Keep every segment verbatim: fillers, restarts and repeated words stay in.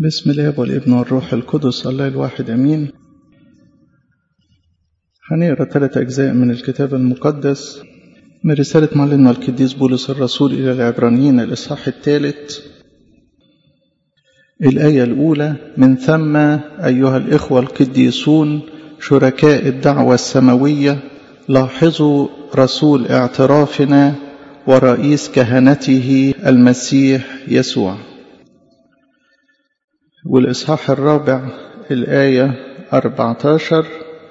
بسم الله والابن والروح القدس الله الواحد امين. هنقرا ثلاث اجزاء من الكتاب المقدس من رساله معلمنا القديس بولس الرسول الى العبرانيين الاصحاح الثالث الايه الاولى: من ثم ايها الاخوه القديسون شركاء الدعوه السماويه لاحظوا رسول اعترافنا ورئيس كهنته المسيح يسوع. والإصحاح الرابع الآية أربعة عشر: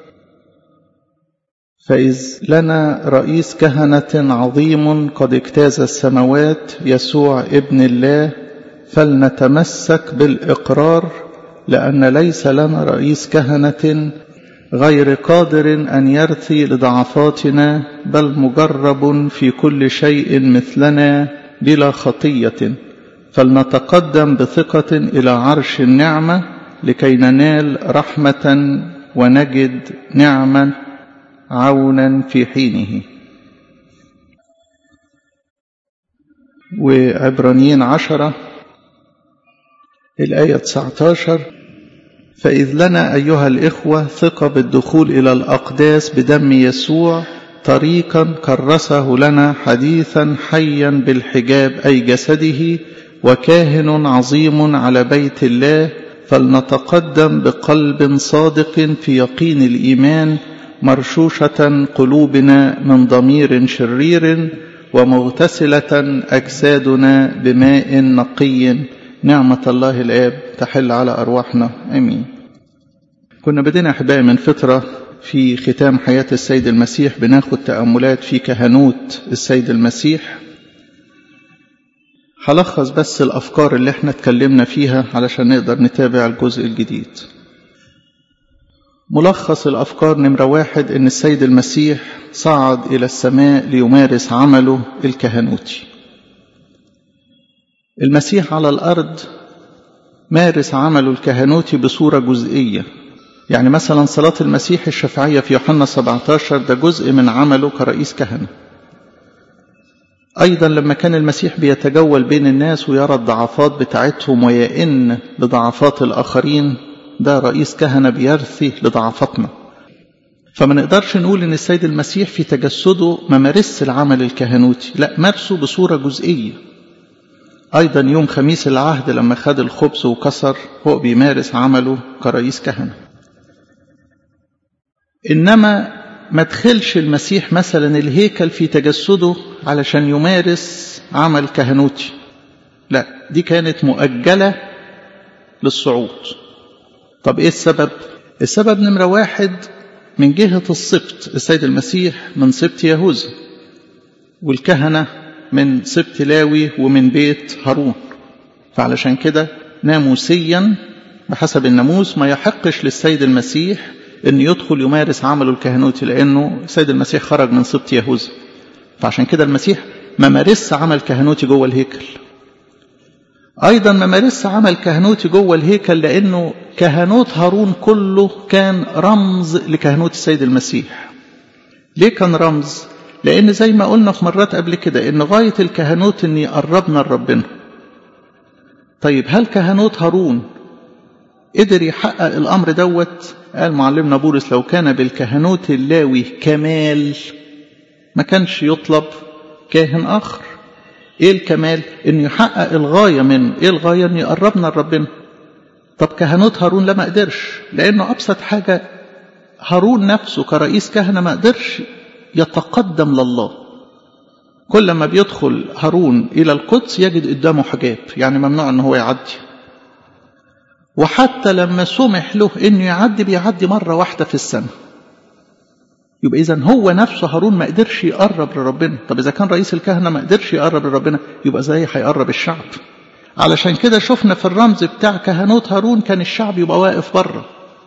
فإذ لنا رئيس كهنة عظيم قد اجتاز السماوات يسوع ابن الله فلنتمسك بالإقرار، لأن ليس لنا رئيس كهنة غير قادر أن يرثي لضعفاتنا، بل مجرب في كل شيء مثلنا بلا خطية، فلنتقدم بثقة إلى عرش النعمة لكي ننال رحمة ونجد نعمة عونا في حينه. وعبرانيين عشرة الآية تسعة عشر: فإذ لنا أيها الإخوة ثقة بالدخول إلى الأقداس بدم يسوع، طريقا كرسه لنا حديثا حيا بالحجاب أي جسده، وكاهن عظيم على بيت الله، فلنتقدم بقلب صادق في يقين الإيمان، مرشوشة قلوبنا من ضمير شرير، ومغتسلة أجسادنا بماء نقي. نعمة الله الآب تحل على أرواحنا آمين. كنا بدينا أحبائي من فترة في ختام حياة السيد المسيح بناخد تأملات في كهنوت السيد المسيح. هلخص بس الأفكار اللي احنا اتكلمنا فيها علشان نقدر نتابع الجزء الجديد. ملخص الأفكار: نمرة واحد، إن السيد المسيح صعد إلى السماء ليمارس عمله الكهنوتي. المسيح على الأرض مارس عمله الكهنوتي بصورة جزئية، يعني مثلا صلاة المسيح الشفاعية في يوحنا سبعة عشر ده جزء من عمله كرئيس كهنة. أيضا لما كان المسيح بيتجول بين الناس ويرى الضعفات بتاعتهم ويئن لضعفات الآخرين، ده رئيس كهنة بيرثي لضعفاتنا. فما نقدرش نقول إن السيد المسيح في تجسده ما مارس العمل الكهنوتي، لا، مارسه بصورة جزئية. أيضا يوم خميس العهد لما خد الخبز وكسر هو بيمارس عمله كرئيس كهنة. إنما ما دخلش المسيح مثلا الهيكل في تجسده علشان يمارس عمل كهنوتي، لا، دي كانت مؤجلة للصعود. طب إيه السبب؟ السبب نمرة واحد من جهة السبط، السيد المسيح من سبط يهوذا، والكهنة من سبط لاوي ومن بيت هارون، فعلشان كده ناموسيا بحسب الناموس ما يحقش للسيد المسيح أن يدخل يمارس عمله الكهنوتي، لأنه السيد المسيح خرج من سبط يهوذا. فعشان كده المسيح ما مارس عمل كهنوتي جوه الهيكل. أيضا ما مارس عمل كهنوتي جوه الهيكل لأنه كهنوت هارون كله كان رمز لكهنوت السيد المسيح. ليه كان رمز؟ لأن زي ما قلنا في مرات قبل كده إن غاية الكهنوت أن يقربنا لربنا. طيب هل كهنوت هارون قدر يحقق الأمر دوت؟ قال معلمنا بولس: لو كان بالكهنوت اللاوي كمال ما كانش يطلب كاهن آخر. إيه الكمال؟ إنه يحقق الغاية منه. إيه الغاية؟ إنه يقربنا لربنا. طب كهنوت هارون لا، ما قدرش، لأنه أبسط حاجة هارون نفسه كرئيس كهنة ما قدرش يتقدم لله. كل ما بيدخل هارون إلى القدس يجد قدامه حجاب، يعني ممنوع أنه هو يعدي. وحتى لما سمح له أنه يعدي بيعدي مرة واحدة في السنة. يبقى إذن هو نفسه هارون ما قدرش يقرب لربنا. طب إذا كان رئيس الكهنة ما قدرش يقرب لربنا، يبقى زي هيقرب الشعب. علشان كده شفنا في الرمز بتاع كهنوت هارون كان الشعب يبقى واقف بره.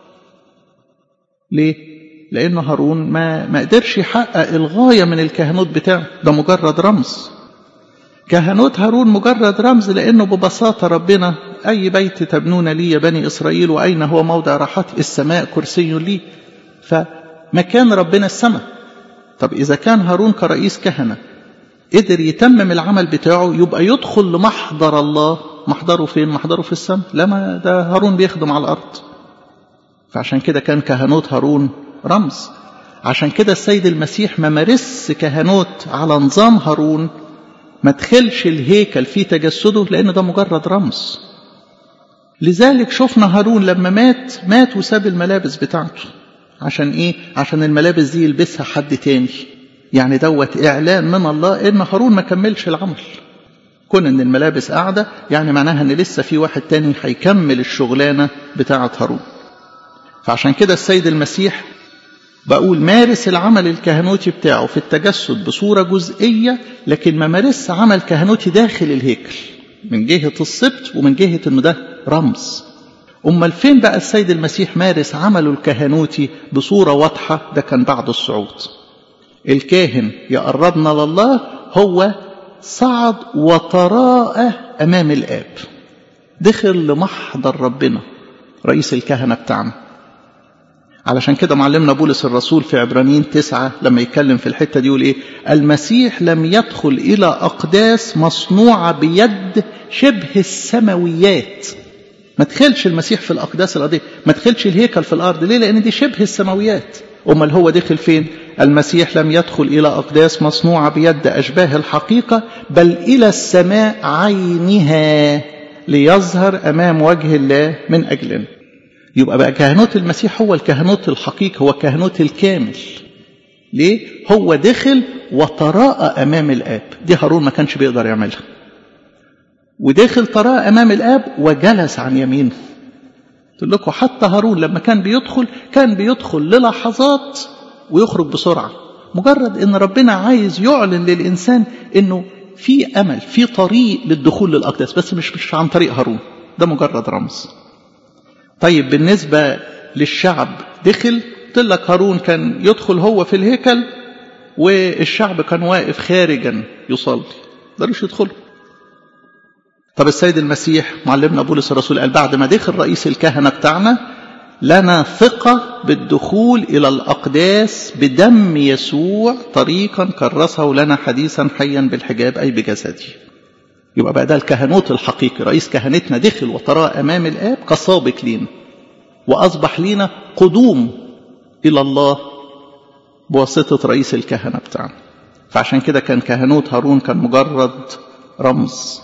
ليه؟ لأنه هارون ما ما قدرش يحقق الغاية من الكهنوت بتاعه، ده مجرد رمز. كهنوت هارون مجرد رمز، لأنه ببساطة ربنا: أي بيت تبنون لي يا بني إسرائيل وأين هو موضع راحتي؟ السماء كرسي لي. فمكان ربنا السماء. طب إذا كان هارون كرئيس كهنة قدر يتمم العمل بتاعه، يبقى يدخل لمحضر الله محضره فين؟ محضره في السماء. لما ده هارون بيخدم على الأرض. فعشان كده كان كهنوت هارون رمز. عشان كده السيد المسيح ما مارس كهنوت على نظام هارون، ما دخلش الهيكل في تجسده، لأن ده مجرد رمز. لذلك شفنا هارون لما مات مات وساب الملابس بتاعته. عشان إيه؟ عشان الملابس دي يلبسها حد تاني. يعني دوت إعلان من الله إن هارون ما كملش العمل. كون إن الملابس قاعدة يعني معناها إن لسه في واحد تاني هيكمل الشغلانة بتاعة هارون. فعشان كده السيد المسيح بقول مارس العمل الكهنوتي بتاعه في التجسد بصورة جزئية، لكن ما مارس عمل كهنوتي داخل الهيكل من جهة السبت ومن جهة إنه ده رمز. أمال فين بقى السيد المسيح مارس عمله الكهنوتي بصورة واضحة؟ ده كان بعد الصعود. الكاهن يقربنا لله هو صعد وتراءى أمام الآب، دخل لمحضر ربنا رئيس الكهنة بتاعنا. علشان كده معلمنا بولس الرسول في عبرانيين تسعة لما يتكلم في الحتة دي يقول إيه؟ المسيح لم يدخل إلى أقداس مصنوعة بيد شبه السماويات. ما دخلش المسيح في الأقداس الأرضية، ما دخلش الهيكل في الأرض. ليه؟ لأن دي شبه السماويات. أمال هو دخل فين؟ المسيح لم يدخل إلى أقداس مصنوعة بيد أشباه الحقيقة، بل إلى السماء عينها ليظهر أمام وجه الله من أجلنا. يبقى بقى كهنوت المسيح هو الكهنوت الحقيقي، هو الكهنوت الكامل. ليه؟ هو دخل وتراءى أمام الآب. دي هارون ما كانش بيقدر يعملها. ودخل تراءى أمام الآب وجلس عن يمينه. قلت لكم حتى هارون لما كان بيدخل كان بيدخل للحظات ويخرج بسرعة، مجرد ان ربنا عايز يعلن للإنسان انه في أمل، في طريق للدخول للأقداس، بس مش مش عن طريق هارون. ده مجرد رمز. طيب بالنسبة للشعب دخل، قلت لك هارون كان يدخل هو في الهيكل والشعب كان واقف خارجا يصلي، مقدروش يدخلوا. طب السيد المسيح معلمنا بولس الرسول قال بعد ما دخل رئيس الكهنة بتاعنا لنا ثقة بالدخول إلى الأقداس بدم يسوع طريقا كرسه لنا حديثا حيا بالحجاب أي بجسده. يبقى بقى ده الكهنوت الحقيقي. رئيس كهنتنا دخل وتراءى أمام الآب كسابق لينا، وأصبح لينا قدوم إلى الله بواسطة رئيس الكهنة بتاعنا. فعشان كده كان كهنوت هارون كان مجرد رمز.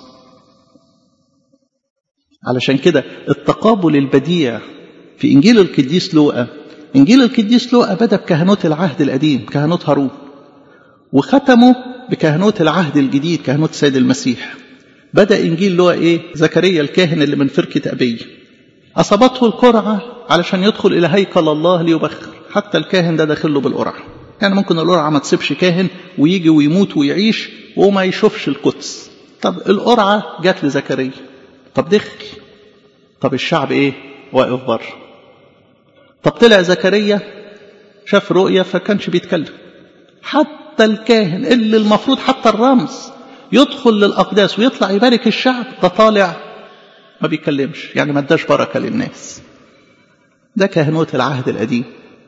علشان كده التقابل البديع في إنجيل القديس لوقا، إنجيل القديس لوقا بدأ بكهنوت العهد القديم كهنوت هارون، وختمه بكهنوت العهد الجديد كهنوت السيد المسيح. بدأ إنجيل لوقا إيه؟ زكريا الكاهن اللي من فرقة أبيه أصابته القرعة علشان يدخل إلى هيكل الله ليبخر. حتى الكاهن ده داخل له بالقرعة. يعني ممكن القرعة ما تسيبش كاهن ويجي ويموت ويعيش وما يشوفش القدس. طب القرعة جات لزكريا، طب دخل. طب الشعب إيه؟ واقف بره. طب طلع زكريا شاف رؤية فكانش بيتكلم. حتى الكاهن اللي المفروض حتى الرمز يدخل للأقداس ويطلع يبارك الشعب، ده طالع ما بيتكلمش، يعني ما اداش بركة للناس. ده كهنوت العهد القديم.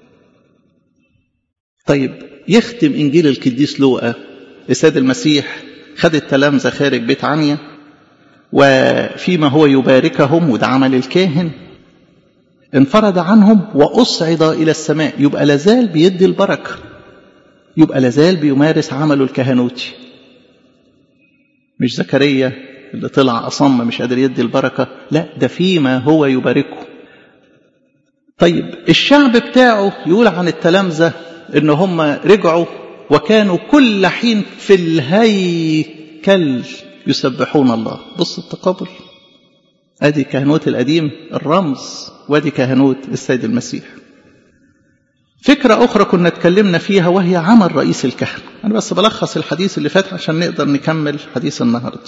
طيب يختم إنجيل القديس لوقا، السيد المسيح خد التلامذة خارج بيت عنيا وفيما هو يباركهم، وده عمل الكاهن، انفرد عنهم وأصعد إلى السماء. يبقى لازال بيدي البركة، يبقى لازال بيمارس عمله الكهنوتي. مش زكريا اللي طلع أصم مش قادر يدي البركة، لا ده فيما هو يباركه. طيب الشعب بتاعه يقول عن التلامذة إن هم رجعوا وكانوا كل حين في الهيكل يسبحون الله. بص التقابل، ادي كهنوت القديم الرمز، وادي كهنوت السيد المسيح. فكرة أخرى كنا اتكلمنا فيها وهي عمل رئيس الكهنة. أنا بس بلخص الحديث اللي فات عشان نقدر نكمل حديث النهاردة.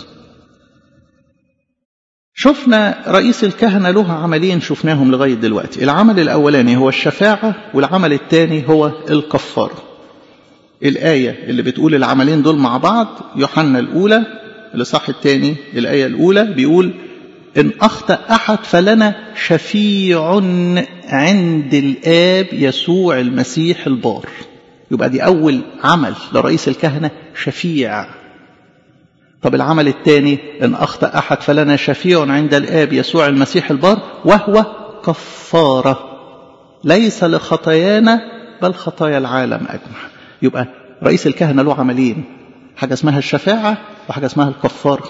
شفنا رئيس الكهنة له عملين شفناهم لغاية دلوقتي. العمل الأولاني هو الشفاعة، والعمل الثاني هو الكفارة. الآية اللي بتقول العملين دول مع بعض يوحنا الأولى الإصحاح الثاني الآية الأولى بيقول إن أخطأ أحد فلنا شفيع عند الآب يسوع المسيح البار. يبقى دي أول عمل لرئيس الكهنة، شفيع. طب العمل الثاني، إن أخطأ أحد فلنا شفيع عند الآب يسوع المسيح البار وهو كفارة ليس لخطايانا بل خطايا العالم أجمع. يبقى رئيس الكهنة له عملين، حاجة اسمها الشفاعة وحاجة اسمها الكفارة.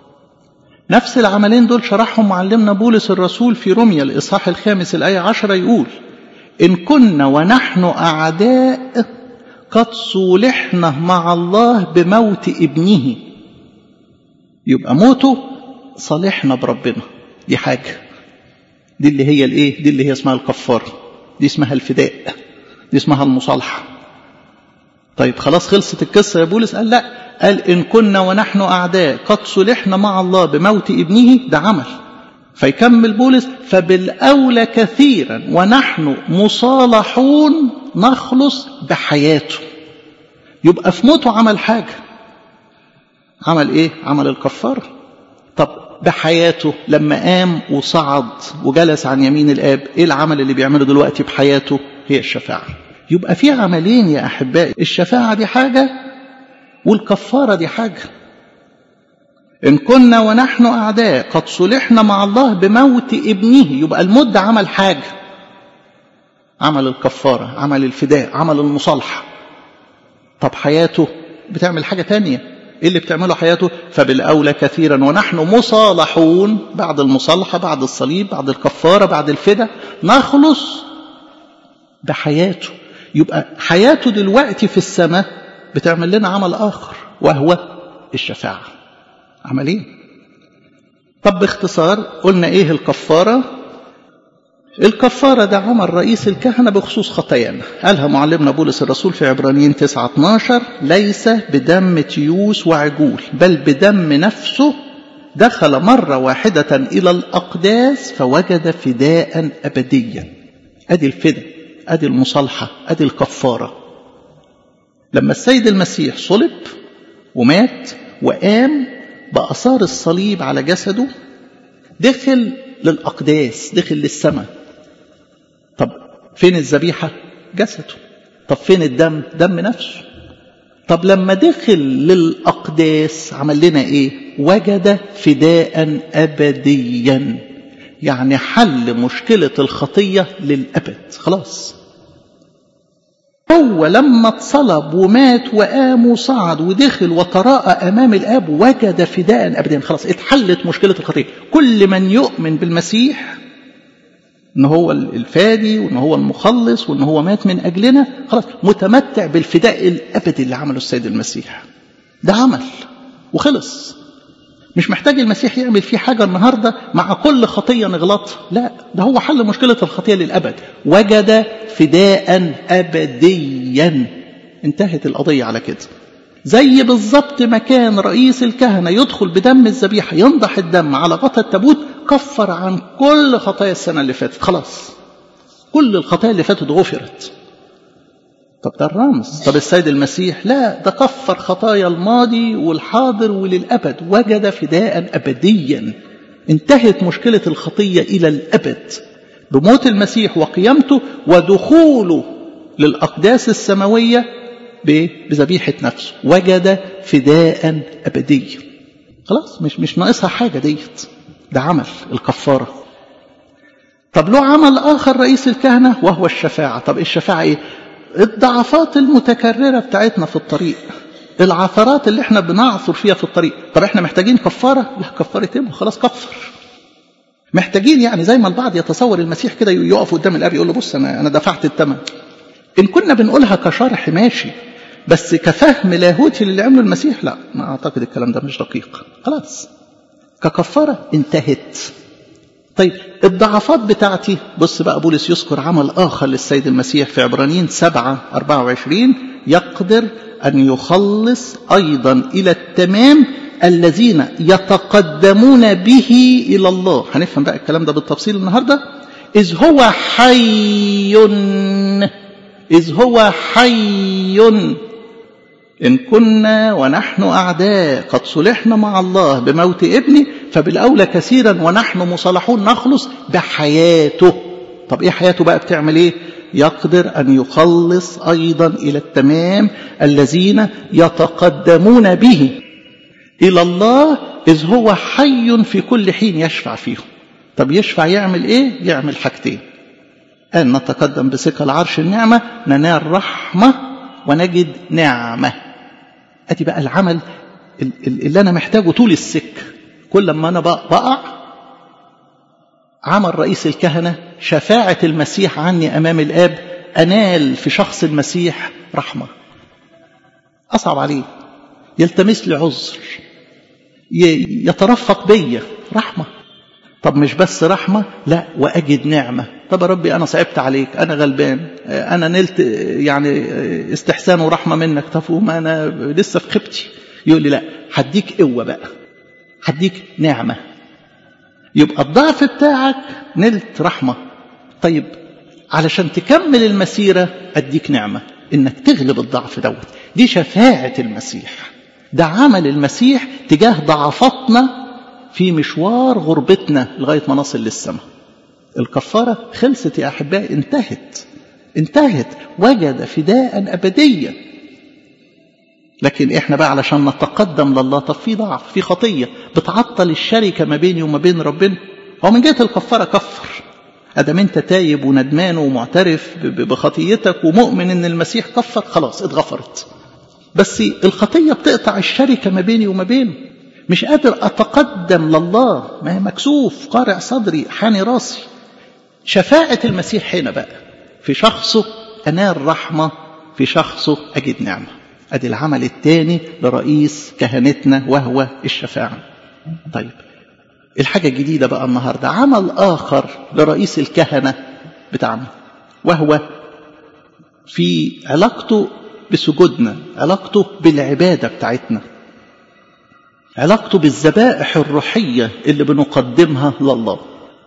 نفس العملين دول شرحهم معلمنا بولس الرسول في روميا الإصحاح الخامس الآية عشرة، يقول إن كنا ونحن أعداء قد صولحنا مع الله بموت ابنه. يبقى موته صالحنا بربنا، دي حاجة، دي اللي هي الايه، دي اللي هي اسمها الكفارة، دي اسمها الفداء، دي اسمها المصالحة. طيب خلاص خلصت القصة يا بولس؟ قال لا، قال إن كنا ونحن أعداء قد صلحنا مع الله بموت ابنه، ده عمل. فيكمل بولس فبالأولى كثيرا ونحن مصالحون نخلص بحياته. يبقى في موته عمل حاجة، عمل ايه؟ عمل الكفارة. طب بحياته لما قام وصعد وجلس عن يمين الآب، ايه العمل اللي بيعمله دلوقتي بحياته؟ هي الشفاعة. يبقى في عملين يا أحبائي، الشفاعة دي حاجة والكفارة دي حاجة. إن كنا ونحن أعداء قد صلحنا مع الله بموت ابنه، يبقى الموت ده عمل حاجة، عمل الكفارة، عمل الفداء، عمل المصالحة. طب حياته بتعمل حاجة تانية، إيه اللي بتعمله حياته؟ فبالأولى كثيرا ونحن مصالحون، بعد المصالحة، بعد الصليب، بعد الكفارة، بعد الفداء، نخلص بحياته. يبقى حياته دلوقتي في السماء بتعمل لنا عمل آخر وهو الشفاعة. عملين. طب باختصار قلنا ايه الكفارة؟ الكفارة ده عمل رئيس الكهنة بخصوص خطايانا، قالها معلمنا بولس الرسول في عبرانيين تسعة اتناشر، ليس بدم تيوس وعجول بل بدم نفسه دخل مرة واحدة إلى الأقداس فوجد فداء أبديا. أدي الفداء، أدي المصالحة، أدي الكفارة. لما السيد المسيح صلب ومات وقام بأثار الصليب على جسده، دخل للأقداس، دخل للسماء. طب فين الذبيحة؟ جسده. طب فين الدم؟ دم نفسه. طب لما دخل للأقداس عمل لنا إيه؟ وجد فداء أبديا، يعني حل مشكلة الخطية للأبد. خلاص هو لما اتصلب ومات وقام وصعد ودخل وتراءى أمام الآب وجد فداء أبديا. خلاص اتحلت مشكلة الخطية. كل من يؤمن بالمسيح إن هو الفادي وإن هو المخلص وإن هو مات من أجلنا، خلاص متمتع بالفداء الأبدي اللي عمله السيد المسيح. ده عمل وخلص، مش محتاج المسيح يعمل فيه حاجة النهاردة مع كل خطية نغلطها، لا، ده هو حل مشكلة الخطية للأبد. وجد فداء أبديا، انتهت القضية على كده. زي بالضبط ما كان رئيس الكهنة يدخل بدم الذبيحة ينضح الدم على غطا التابوت، كفر عن كل خطايا السنة اللي فاتت. خلاص كل الخطايا اللي فاتت غفرت. طب ده الرمز. طب السيد المسيح لا، ده كفر خطايا الماضي والحاضر وللأبد، وجد فداء أبديا. انتهت مشكلة الخطية إلى الأبد بموت المسيح وقيامته ودخوله للأقداس السماوية بذبيحة نفسه. وجد فداء أبديا. خلاص مش مش ناقصها حاجة ديت، ده عمل الكفارة. طب له عمل آخر رئيس الكهنة وهو الشفاعة. طب الشفاعة إيه؟ الضعفات المتكررة بتاعتنا في الطريق، العثرات اللي احنا بنعثر فيها في الطريق. طب احنا محتاجين كفارة؟ لا، كفارة ايه؟ خلاص كفر. محتاجين يعني زي ما البعض يتصور المسيح كده يقف قدام الاب يقول له بص انا انا دفعت الثمن. ان كنا بنقولها كشرح ماشي، بس كفهم لاهوتي للي عمله المسيح لا، ما اعتقد الكلام ده مش دقيق. خلاص ككفارة انتهت. طيب الضعفات بتاعتي، بص بقى بولس يذكر عمل آخر للسيد المسيح في عبرانيين سبعة أربعة وعشرين، يقدر أن يخلص أيضا إلى التمام الذين يتقدمون به إلى الله. هنفهم بقى الكلام ده بالتفصيل النهاردة. إذ هو حي، إذ هو حي إن كنا ونحن أعداء قد صلحنا مع الله بموت ابنه فبالأولى كثيرا ونحن مصالحون نخلص بحياته. طب إيه حياته بقى بتعمل إيه؟ يقدر أن يخلص أيضا إلى التمام الذين يتقدمون به إلى الله إذ هو حي في كل حين يشفع فيهم. طب يشفع يعمل إيه؟ يعمل حاجتين. أن نتقدم بثقة لعرش النعمة، ننال رحمة ونجد نعمة. أدي بقى العمل اللي أنا محتاجه طول السكة. كل ما أنا بقع عمل رئيس الكهنة شفاعة المسيح عني أمام الآب، أنال في شخص المسيح رحمة. أصعب عليه، يلتمس لي عذر، يترفق بيا، رحمة. طب مش بس رحمة، لا وأجد نعمة. طب يا ربي أنا صعبت عليك، أنا غلبان، أنا نلت يعني استحسان ورحمة منك، طب وما أنا لسه في خيبتي. يقول لي لا، هديك قوة بقى، هديك نعمة. يبقى الضعف بتاعك نلت رحمة. طيب علشان تكمل المسيرة أديك نعمة إنك تغلب الضعف دوت. دي شفاعة المسيح، ده عمل المسيح تجاه ضعفاتنا في مشوار غربتنا لغاية ما نصل للسماء. الكفارة خلصت يا أحبائي، انتهت انتهت وجد فداء أبديا. لكن إحنا بقى علشان نتقدم لله، طب في ضعف، في خطية بتعطل الشركة ما بيني وما بين ربنا. هو من جهة الكفارة كفر، أدام أنت تايب وندمان ومعترف بخطيتك ومؤمن إن المسيح كفر، خلاص اتغفرت. بس الخطية بتقطع الشركة ما بيني وما بينه، مش قادر أتقدم لله، ما مكسوف، قارع صدري، حاني راسي. شفاعة المسيح هنا بقى في شخصه أنال رحمة، في شخصه أجد نعمة. أدي العمل الثاني لرئيس كهنتنا وهو الشفاعة. طيب الحاجة الجديدة بقى النهاردة، عمل آخر لرئيس الكهنة بتاعنا، وهو في علاقته بسجودنا، علاقته بالعبادة بتاعتنا، علاقته بالذبائح الروحية اللي بنقدمها لله.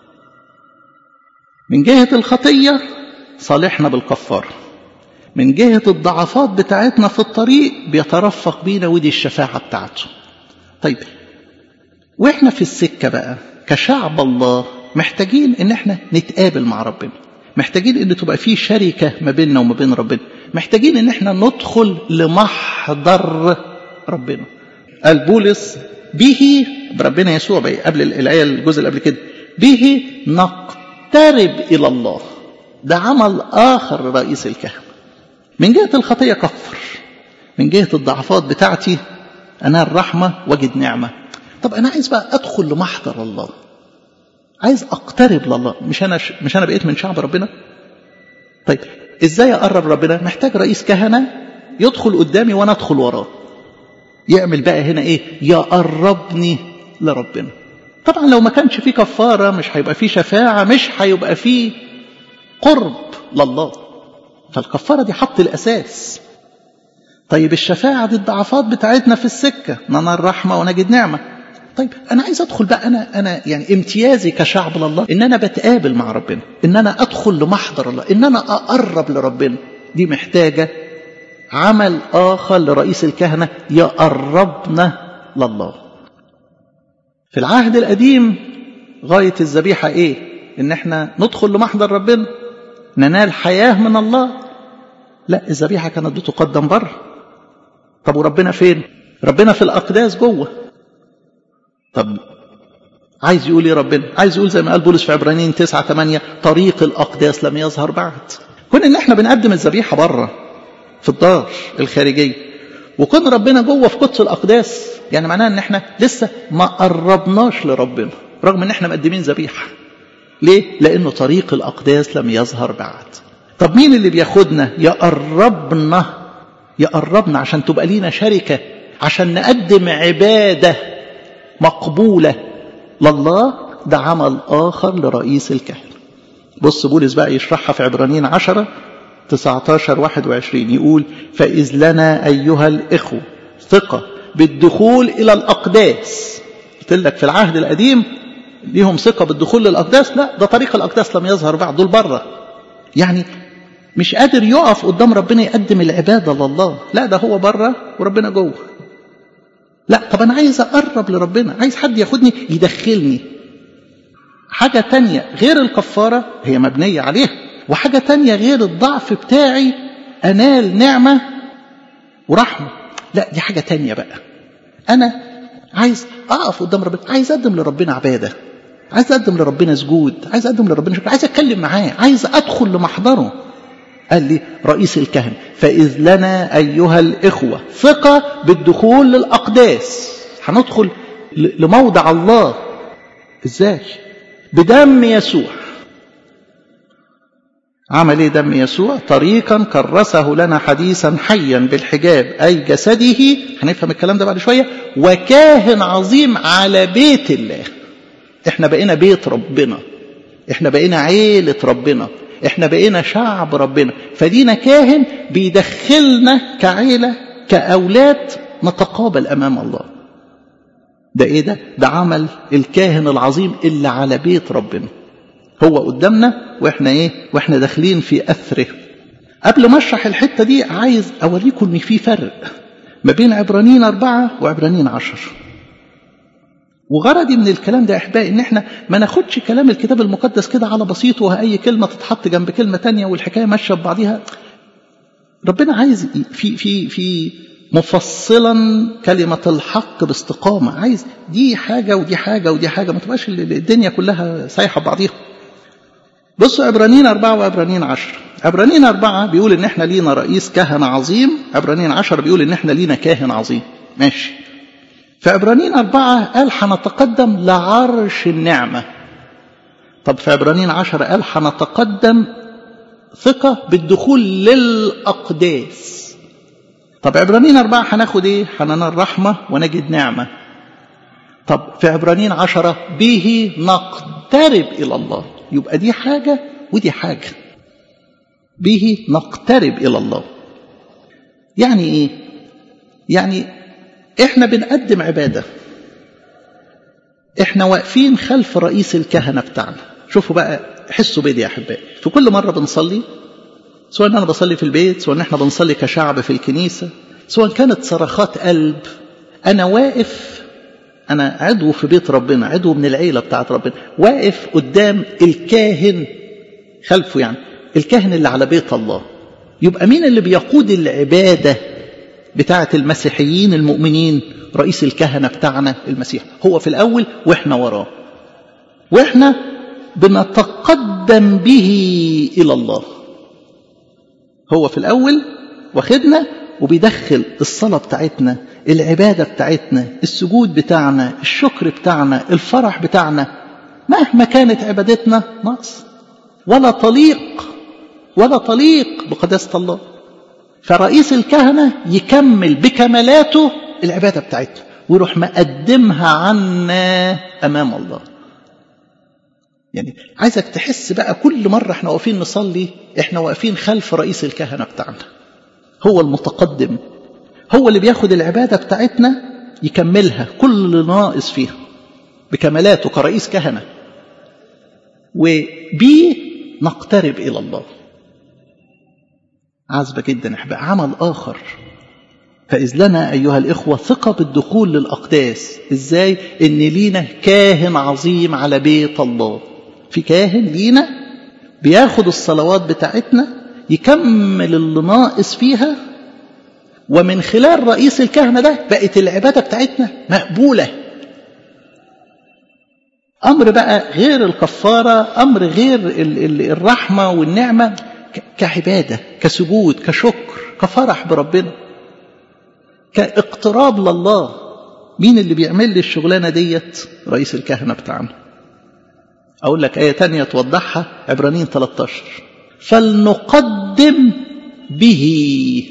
من جهة الخطية صالحنا بالكفارة، من جهة الضعفات بتاعتنا في الطريق بيترفق بينا، ودي الشفاعة بتاعته. طيب واحنا في السكة بقى كشعب الله محتاجين ان احنا نتقابل مع ربنا، محتاجين ان تبقى فيه شركة ما بيننا وما بين ربنا، محتاجين ان احنا ندخل لمحضر ربنا. قال بولس به بربنا يسوع بقى قبل الآية الجزء اللي قبل كده، به نقترب إلى الله. ده عمل آخر رئيس الكهنة. من جهة الخطية كفر، من جهة الضعفات بتاعتي أنا الرحمة وجد نعمة. طب أنا عايز بقى أدخل لمحضر الله، عايز أقترب لله. مش أنا مش أنا بقيت من شعب ربنا؟ طيب إزاي أقرب ربنا؟ محتاج رئيس كهنة يدخل قدامي وأنا أدخل وراه، يعمل بقى هنا إيه؟ يقربني لربنا. طبعا لو ما كانش فيه كفارة مش هيبقى فيه شفاعة، مش هيبقى فيه قرب لله. فالكفارة دي حط الأساس. طيب الشفاعة دي الضعفات بتاعتنا في السكة، ننال الرحمة ونجد نعمة. طيب أنا عايز أدخل بقى، أنا أنا يعني امتيازي كشعب لله إن أنا بتقابل مع ربنا، إن أنا أدخل لمحضر الله، إن أنا أقرب لربنا. دي محتاجة عمل آخر لرئيس الكهنة يقربنا لله. في العهد القديم غاية الذبيحة إيه؟ إن إحنا ندخل لمحضر ربنا، ننال حياة من الله. لا، الذبيحة كانت بتقدم بره. طب وربنا فين؟ ربنا في الأقداس جوه. طب عايز يقول ايه ربنا؟ عايز يقول زي ما قال بولس في عبرانيين تسعة ثمانية، طريق الأقداس لم يظهر بعد. كون ان احنا بنقدم الذبيحة بره في الدار الخارجية، وكون ربنا جوه في قدس الأقداس، يعني معناه ان احنا لسه ما قربناش لربنا رغم ان احنا مقدمين ذبيحة. ليه؟ لأنه طريق الأقداس لم يظهر بعد. طب مين اللي بياخدنا يقربنا؟ يقربنا عشان تبقى لينا شركة، عشان نقدم عبادة مقبولة لله. ده عمل آخر لرئيس الكهنة. بص بولس بقى يشرحها في عبرانيين عشرة تسعة عشر واحد وعشرين، يقول فإذ لنا أيها الإخوة ثقة بالدخول إلى الأقداس. قلت لك في العهد القديم ليهم ثقة بالدخول للأقداس، لا ده طريق الأقداس لم يظهر بعد، دول بره. يعني مش قادر يقف قدام ربنا يقدم العبادة لله، لا ده هو بره وربنا جوه. لا طب أنا عايز أقرب لربنا، عايز حد ياخدني يدخلني. حاجة تانية غير الكفارة هي مبنية عليها، وحاجة تانية غير الضعف بتاعي أنال نعمة ورحمة. لا دي حاجة تانية بقى. أنا عايز اقف قدام ربنا، عايز اقدم لربنا عباده، عايز اقدم لربنا سجود، عايز اقدم لربنا شكر، عايز اتكلم معاه، عايز ادخل لمحضره. قال لي رئيس الكهنة فإذ لنا أيها الإخوة ثقة بالدخول للأقداس. هندخل لموضع الله إزاي؟ بدم يسوع. عمل إيه دم يسوع؟ طريقا كرسه لنا حديثا حيا بالحجاب أي جسده، هنفهم الكلام ده بعد شوية، وكاهن عظيم على بيت الله. احنا بقينا بيت ربنا، احنا بقينا عيلة ربنا، احنا بقينا شعب ربنا، فدينا كاهن بيدخلنا كعيلة كأولاد نتقابل أمام الله. ده ايه ده؟ ده عمل الكاهن العظيم اللي على بيت ربنا، هو قدامنا واحنا ايه؟ واحنا داخلين في أثره. قبل ما اشرح الحتة دي عايز اوريكم ان في فرق ما بين عبرانيين أربعة وعبرانيين عشر. وغرضي من الكلام ده يا احبائي ان احنا ما ناخدش كلام الكتاب المقدس كده على بسيط وهي كلمه تتحط جنب كلمه تانية والحكايه ماشيه ببعضيها. ربنا عايز في في في مفصلا كلمه الحق باستقامه، عايز دي حاجه ودي حاجه ودي حاجه، ما تبقاش الدنيا كلها سايحه ببعضيها. بصوا عبرانيين أربعة وعبرانيين عشر. عبرانيين أربعة بيقول ان احنا لينا رئيس كهنه عظيم، عبرانيين عشر بيقول ان احنا لينا كاهن عظيم. ماشي. في عبرانيين أربعة قال حنتقدم لعرش النعمة. طب في عبرانيين عشر قال حنتقدم ثقة بالدخول للأقداس. طب عبرانيين أربعة هناخد ايه؟ هننال رحمة ونجد نعمة. طب في عبرانيين عشرة به نقترب إلى الله. يبقى دي حاجة ودي حاجة. به نقترب إلى الله. يعني ايه؟ يعني احنا بنقدم عبادة، احنا واقفين خلف رئيس الكهنة بتاعنا. شوفوا بقى، حسوا بيدي يا احبائي، في كل مرة بنصلي، سواء انا بصلي في البيت، سواء احنا بنصلي كشعب في الكنيسة، سواء كانت صرخات قلب، انا واقف، انا عضو في بيت ربنا، عضو من العيلة بتاعت ربنا، واقف قدام الكاهن خلفه، يعني الكاهن اللي على بيت الله. يبقى مين اللي بيقود العبادة بتاعة المسيحيين المؤمنين؟ رئيس الكهنة بتاعنا المسيح، هو في الأول وإحنا وراه، وإحنا بنتقدم به إلى الله. هو في الأول واخدنا وبيدخل الصلاة بتاعتنا، العبادة بتاعتنا، السجود بتاعنا، الشكر بتاعنا، الفرح بتاعنا، مهما كانت عبادتنا ناقص ولا طليق ولا طليق بقداسة الله. فرئيس الكهنة يكمل بكمالاته العبادة بتاعته ويروح مقدمها عنا أمام الله. يعني عايزك تحس بقى كل مرة احنا واقفين نصلي، احنا واقفين خلف رئيس الكهنة بتاعنا، هو المتقدم، هو اللي بياخد العبادة بتاعتنا يكملها كل اللي ناقص فيها بكمالاته كرئيس كهنة، وبيه نقترب إلى الله. عذبة جدا احباء. عمل آخر، فإذ لنا أيها الإخوة ثقة بالدخول للأقداس. إزاي؟ إن لينا كاهن عظيم على بيت الله. في كاهن لينا بياخد الصلوات بتاعتنا يكمل اللي ناقص فيها، ومن خلال رئيس الكهنة ده بقت العبادة بتاعتنا مقبولة. أمر بقى غير الكفارة، أمر غير الرحمة والنعمة، كعبادة، كسجود، كشكر، كفرح بربنا، كاقتراب لله. مين اللي بيعمل لي الشغلانة ديت؟ رئيس الكهنة بتاعنا. أقول لك آية تانية توضحها، عبرانيين ثلاثة عشر، فلنقدم به.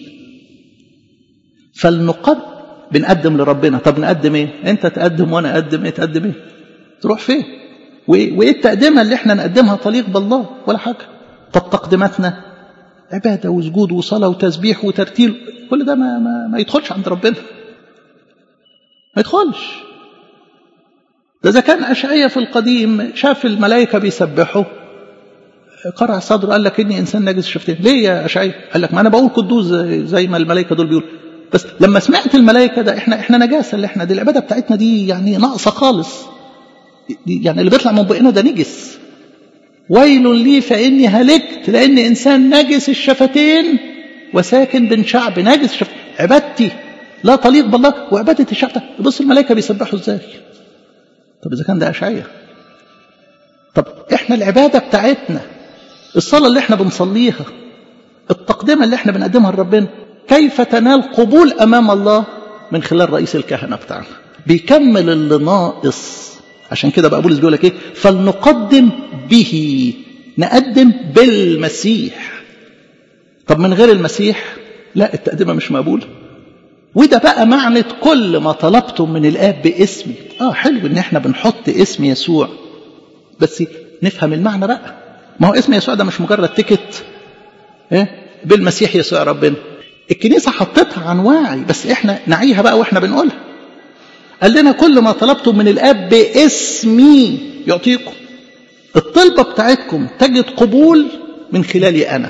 فلنقدم، بنقدم لربنا. طب نقدم ايه؟ انت تقدم وانا اقدم ايه؟ تقدم ايه؟ تروح فين؟ وايه التقدمة اللي احنا نقدمها طليق بالله؟ ولا حاجة. طب تقدماتنا عبادة وسجود وصلاة وتسبيح وترتيل، كل ده ما, ما, ما يدخلش عند ربنا، ما يدخلش. ده إذا كان أشعية في القديم شاف الملائكة بيسبحوا، قرع صدره قال لك إني إنسان نجس الشفتين. ليه يا أشعية؟ قال لك ما أنا بقول قدوس زي ما الملائكة دول بيقولوا، بس لما سمعت الملائكة ده إحنا إحنا نجاسة، اللي إحنا دي العبادة بتاعتنا دي يعني ناقصة خالص، يعني اللي بيطلع من بقنا ده نجس. ويل لي فإني هلكت لأني إنسان نجس الشفتين وساكن بين شعب نجس الشفتين. عبادتي لا تليق بالله وعبادة الشعب ده. بص الملائكة بيسبحوا ازاي. طب إذا كان ده أشعية، طب إحنا العبادة بتاعتنا، الصلاة اللي إحنا بنصليها، التقدمة اللي إحنا بنقدمها لربنا، كيف تنال قبول أمام الله؟ من خلال رئيس الكهنة بتاعنا بيكمل اللي ناقص. عشان كده بقى بولس بيقول لك إيه؟ فلنقدم به، نقدم بالمسيح. طب من غير المسيح لا، التقدمة مش مقبولة. وده بقى معنى كل ما طلبتم من الآب باسمي. آه حلو إن إحنا بنحط اسم يسوع، بس نفهم المعنى بقى. ما هو اسم يسوع ده مش مجرد تيكت، إيه؟ بالمسيح يسوع ربنا. الكنيسة حطتها عن واعي، بس إحنا نعيها بقى وإحنا بنقولها. قال لنا كل ما طلبتم من الآب باسمي يعطيكم. الطلبة بتاعتكم تجد قبول من خلالي أنا.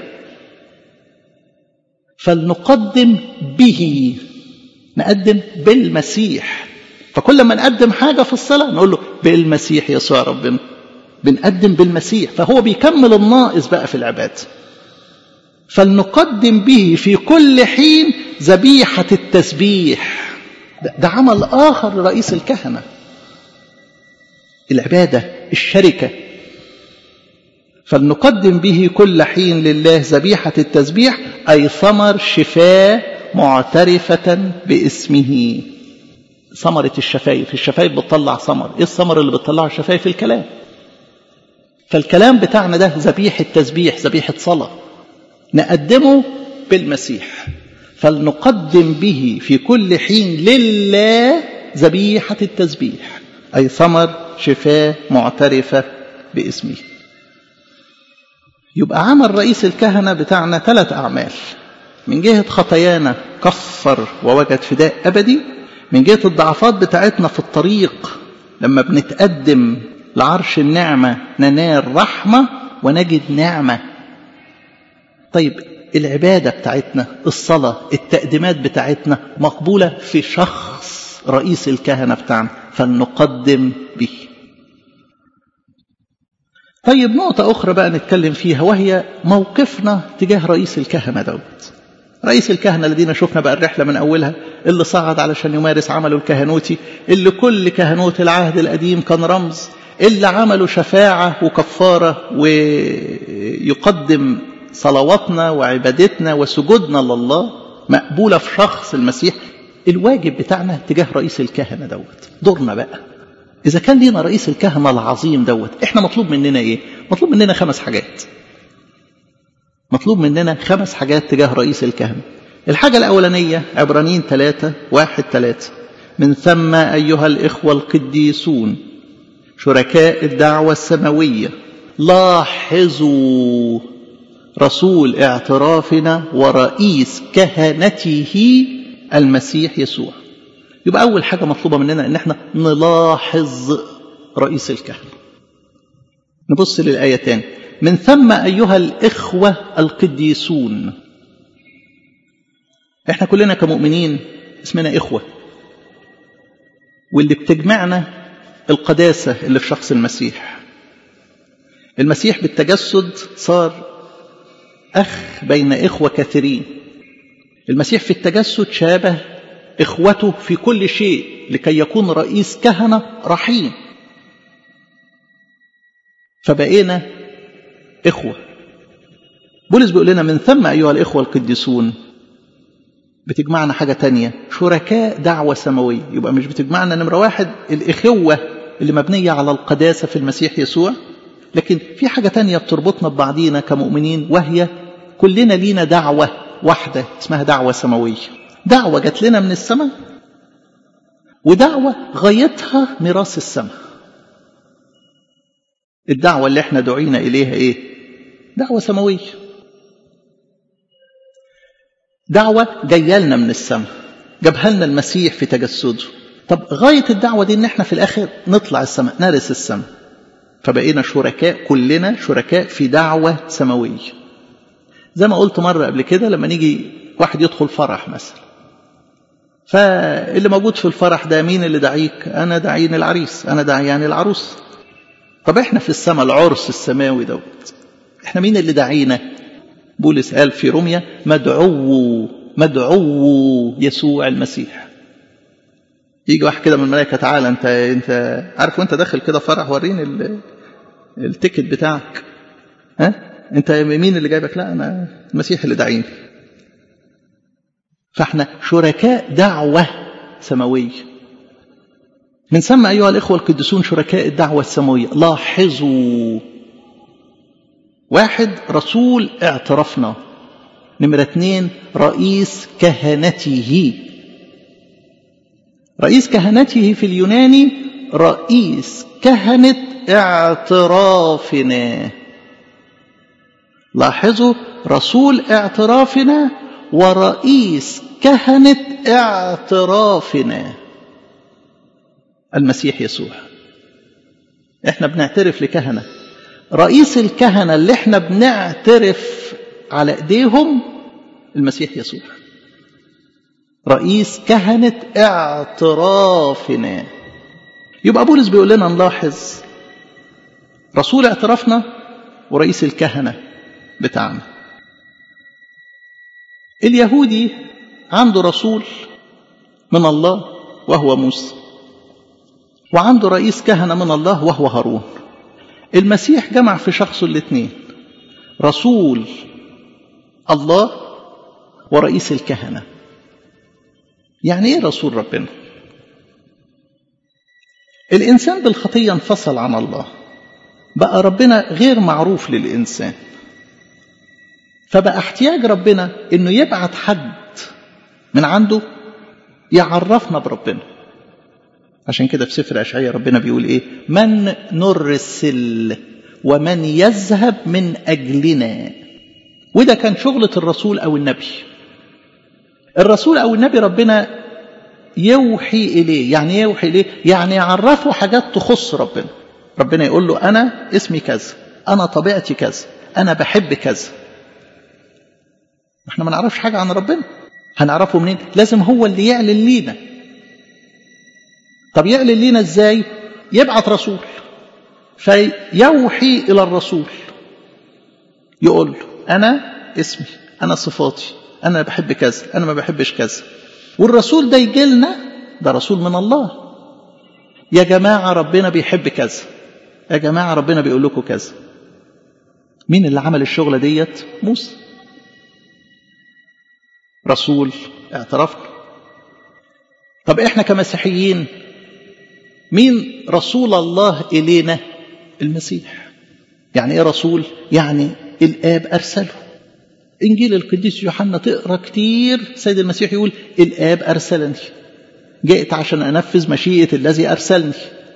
فلنقدم به، نقدم بالمسيح. فكل ما نقدم حاجة في الصلاة نقول له بالمسيح يسوع ربنا، بنقدم بالمسيح. فهو بيكمل الناقص بقى في العبادة. فلنقدم به في كل حين ذبيحة التسبيح. ده, ده عمل آخر لرئيس الكهنة، العبادة، الشركة. فلنقدم به كل حين لله ذبيحة التسبيح، أي ثمر شفاء معترفة باسمه. ثمرة الشفايف، الشفايف بتطلع ثمر. ايه الثمر اللي بتطلعه الشفايف؟ الكلام. فالكلام بتاعنا ده ذبيحة تسبيح، ذبيحة صلاة، نقدمه بالمسيح. فلنقدم به في كل حين لله ذبيحة التسبيح، أي ثمر شفاء معترفة باسمه. يبقى عمل رئيس الكهنة بتاعنا ثلاث أعمال. من جهة خطايانا كفر ووجد فداء أبدي. من جهة الضعفات بتاعتنا في الطريق لما بنتقدم لعرش النعمة ننال رحمة ونجد نعمة. طيب العبادة بتاعتنا، الصلاة، التقديمات بتاعتنا مقبولة في شخص رئيس الكهنة بتاعنا، فلنقدم به. طيب نقطة أخرى بقى نتكلم فيها، وهي موقفنا تجاه رئيس الكهنة دوت. رئيس الكهنة الذين شفنا بقى الرحلة من أولها، اللي صعد علشان يمارس عمله الكهنوتي، اللي كل كهنوت العهد القديم كان رمز، اللي عملوا شفاعة وكفارة ويقدم صلواتنا وعبادتنا وسجودنا لله مقبولة في شخص المسيح. الواجب بتاعنا تجاه رئيس الكهنة دوت، دورنا بقى. إذا كان لينا رئيس الكهنة العظيم دوت، إحنا مطلوب مننا إيه؟ مطلوب مننا خمس حاجات. مطلوب مننا خمس حاجات تجاه رئيس الكهنة. الحاجة الأولانية عبرانيين ثلاثة واحد ثلاثة، من ثم أيها الإخوة القديسون شركاء الدعوة السماوية لاحظوا رسول اعترافنا ورئيس كهنته المسيح يسوع. يبقى أول حاجة مطلوبة مننا إن احنا نلاحظ رئيس الكهنة. نبص للآية تاني، من ثم أيها الإخوة القديسون. احنا كلنا كمؤمنين اسمنا إخوة، واللي بتجمعنا القداسة اللي في شخص المسيح. المسيح بالتجسد صار أخ بين إخوة كثيرين. المسيح في التجسد شابه إخوته في كل شيء لكي يكون رئيس كهنة رحيم. فبقينا إخوة. بولس بيقول لنا من ثم أيها الإخوة القديسون، بتجمعنا حاجة تانية، شركاء دعوة سماوية. يبقى مش بتجمعنا نمرة واحد الإخوة اللي مبنية على القداسة في المسيح يسوع، لكن في حاجة تانية بتربطنا ببعضينا كمؤمنين، وهي كلنا لينا دعوة واحدة اسمها دعوة سماوية. دعوة جات لنا من السماء، ودعوة غايتها ميراث السماء. الدعوة اللي احنا دعينا إليها إيه؟ دعوة سماوية، دعوة جاية لنا من السماء، جابها لنا المسيح في تجسده. طب غاية الدعوة دي إن احنا في الآخر نطلع السماء، نرث السماء. فبقينا شركاء، كلنا شركاء في دعوة سماوية. زي ما قلت مرة قبل كده، لما نيجي واحد يدخل فرح مثلا، فاللي موجود في الفرح ده مين اللي دعيك؟ أنا دعين العريس، أنا دعيان العروس. طب احنا في السماء العرس السماوي دوت، احنا مين اللي دعينا؟ بولس قال في روميا مدعو مدعو يسوع المسيح. يجي واحد كده من الملائكة، تعالى انت انت عارف وانت داخل كده فرح وريني التيكت بتاعك، ها انت مين اللي جايبك؟ لا انا المسيح اللي داعيني. فاحنا شركاء دعوة سماوية. من ثم ايها الاخوة القديسون شركاء الدعوة السماوية. لاحظوا، واحد رسول اعترافنا، نمرة اتنين رئيس كهنته. رئيس كهنته في اليوناني رئيس كهنة اعترافنا. لاحظوا، رسول اعترافنا ورئيس كهنة اعترافنا المسيح يسوع. احنا بنعترف لكهنة، رئيس الكهنة اللي احنا بنعترف على ايديهم المسيح يسوع، رئيس كهنة اعترافنا. يبقى بولس بيقول لنا نلاحظ رسول اعترافنا ورئيس الكهنة بتاعنا. اليهودي عنده رسول من الله وهو موسى، وعنده رئيس كهنة من الله وهو هارون. المسيح جمع في شخصه الاثنين، رسول الله ورئيس الكهنة. يعني ايه رسول ربنا؟ الإنسان بالخطية انفصل عن الله، بقى ربنا غير معروف للإنسان، فبقى احتياج ربنا انه يبعت حد من عنده يعرفنا بربنا. عشان كده في سفر أشعياء ربنا بيقول ايه؟ من نرسل ومن يذهب من أجلنا. وده كان شغلة الرسول أو النبي. الرسول أو النبي ربنا يوحي إليه. يعني يوحي إليه يعني يعرفه حاجات تخص ربنا. ربنا يقول له أنا اسمي كذا، أنا طبيعتي كذا، أنا بحب كذا. احنا ما نعرفش حاجة عن ربنا، هنعرفه منين؟ لازم هو اللي يعلن لينا. طب يعلن لينا ازاي؟ يبعت رسول فيوحي إلى الرسول، يقول له أنا اسمي، أنا صفاتي، أنا بحب كذا، أنا ما بحبش كذا. والرسول ده يجي لنا، ده رسول من الله. يا جماعة ربنا بيحب كذا، يا جماعة ربنا بيقول لكم كذا. مين اللي عمل الشغلة ديت؟ موسى، رسول اعترفنا. طب احنا كمسيحيين مين رسول الله إلينا؟ المسيح. يعني ايه رسول؟ يعني الآب أرسله. إنجيل القديس يوحنا تقرأ كتير سيد المسيح يقول الآب أرسلني، جئت عشان أنفذ مشيئة الذي أرسلني.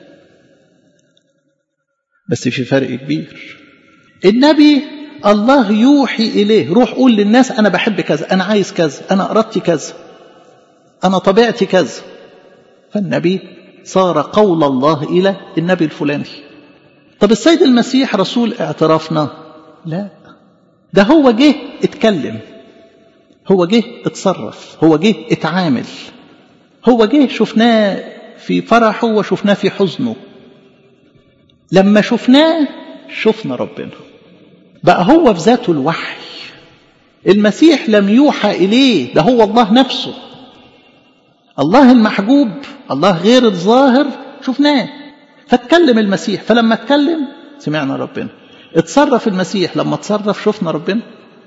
بس في فرق كبير. النبي الله يوحي إليه، روح قول للناس أنا بحب كذا، أنا عايز كذا، أنا أردت كذا، أنا طبيعتي كذا. فالنبي صار قول الله إلى النبي الفلاني. طب السيد المسيح رسول اعترافنا؟ لا، ده هو جه اتكلم، هو جه اتصرف، هو جه اتعامل، هو جه شفناه في فرحه وشفناه في حزنه. لما شفناه شفنا ربنا، بقى هو في ذاته الوحي. المسيح لم يوحى إليه، ده هو الله نفسه، الله المحجوب، الله غير الظاهر شفناه. فاتكلم المسيح، فلما اتكلم سمعنا ربنا. اتصرف المسيح، لما اتصرف شفنا ربنا.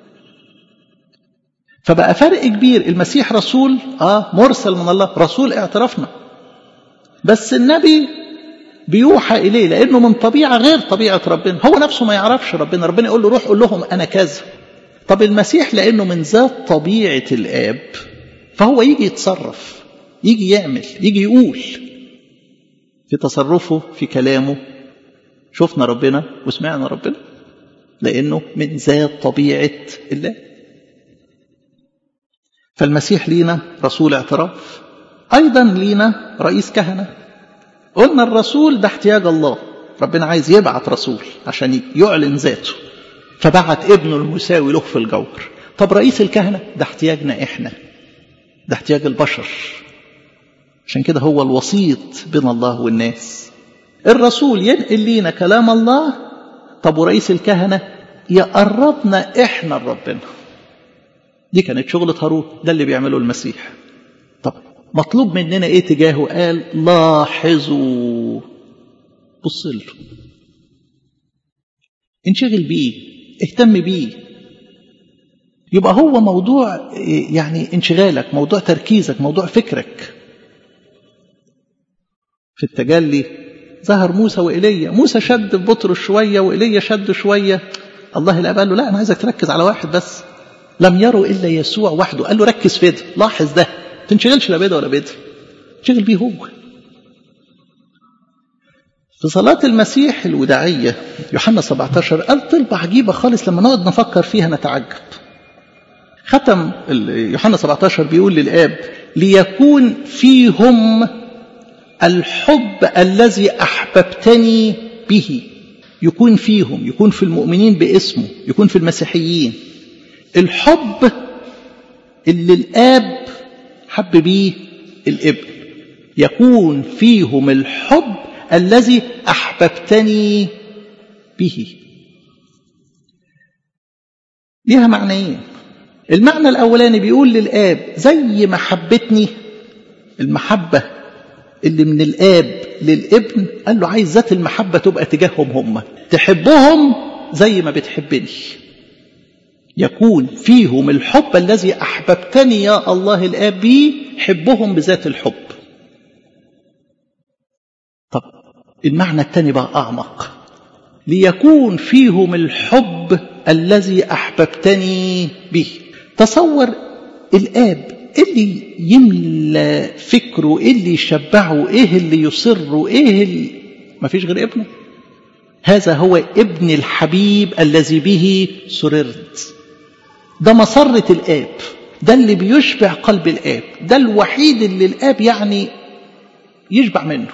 فبقى فرق كبير. المسيح رسول آه مرسل من الله، رسول اعترافنا. بس النبي بيوحى إليه لأنه من طبيعة غير طبيعة ربنا، هو نفسه ما يعرفش ربنا، ربنا يقول له روح قول لهم أنا كذا. طب المسيح لأنه من ذات طبيعة الآب فهو يجي يتصرف، يجي يعمل، يجي يقول. في تصرفه، في كلامه شفنا ربنا وسمعنا ربنا، لأنه من ذات طبيعة الله. فالمسيح لينا رسول اعتراف، أيضا لينا رئيس كهنة. قلنا الرسول ده احتياج الله، ربنا عايز يبعت رسول عشان يعلن ذاته، فبعت ابنه المساوي له في الجوهر. طب رئيس الكهنة ده احتياجنا احنا، ده احتياج البشر، عشان كده هو الوسيط بين الله والناس. الرسول ينقل لينا كلام الله، طب ورئيس الكهنة يقربنا احنا لربنا. دي كانت شغلة هارون، ده اللي بيعمله المسيح. طب مطلوب مننا ايه تجاهه؟ قال لاحظوا، بص له، انشغل بيه، اهتم بيه. يبقى هو موضوع يعني انشغالك، موضوع تركيزك، موضوع فكرك. في التجلي ظهر موسى وإيليا، موسى شد في بطرس شوية وإيليا شد شوية. الله الآب قال له لا، أنا عايزك تركز على واحد بس. لم يروا إلا يسوع وحده. قال له ركز في ده، لاحظ ده، تنشغلش لا بيده ولا بيده، شغل بيه هو. في صلاة المسيح الوداعية يوحنا سبعة عشر قال طلبة عجيبة خالص، لما نقعد نفكر فيها نتعجب. ختم يوحنا سبعة عشر بيقول للآب ليكون فيهم الحب الذي أحببتني به. يكون فيهم، يكون في المؤمنين باسمه، يكون في المسيحيين. الحب اللي الآب حب بيه الابن، يكون فيهم الحب الذي أحببتني به. ليها معنيين. المعنى الأولاني بيقول للآب زي ما حبتني، المحبة اللي من الآب للابن، قال له عايز ذات المحبة تبقى تجاههم هم، تحبهم زي ما بتحبني. يكون فيهم الحب الذي أحببتني يا الله الآب بي، حبهم بذات الحب. طب المعنى الثاني بقى أعمق، ليكون فيهم الحب الذي أحببتني به. تصور الآب اللي يملى فكره، اللي يشبعه، ايه اللي يصره، ايه اللي ما فيش غير ابنه. هذا هو ابن الحبيب الذي به سررت. ده مسرة الآب، ده اللي بيشبع قلب الآب، ده الوحيد اللي الآب يعني يشبع منه.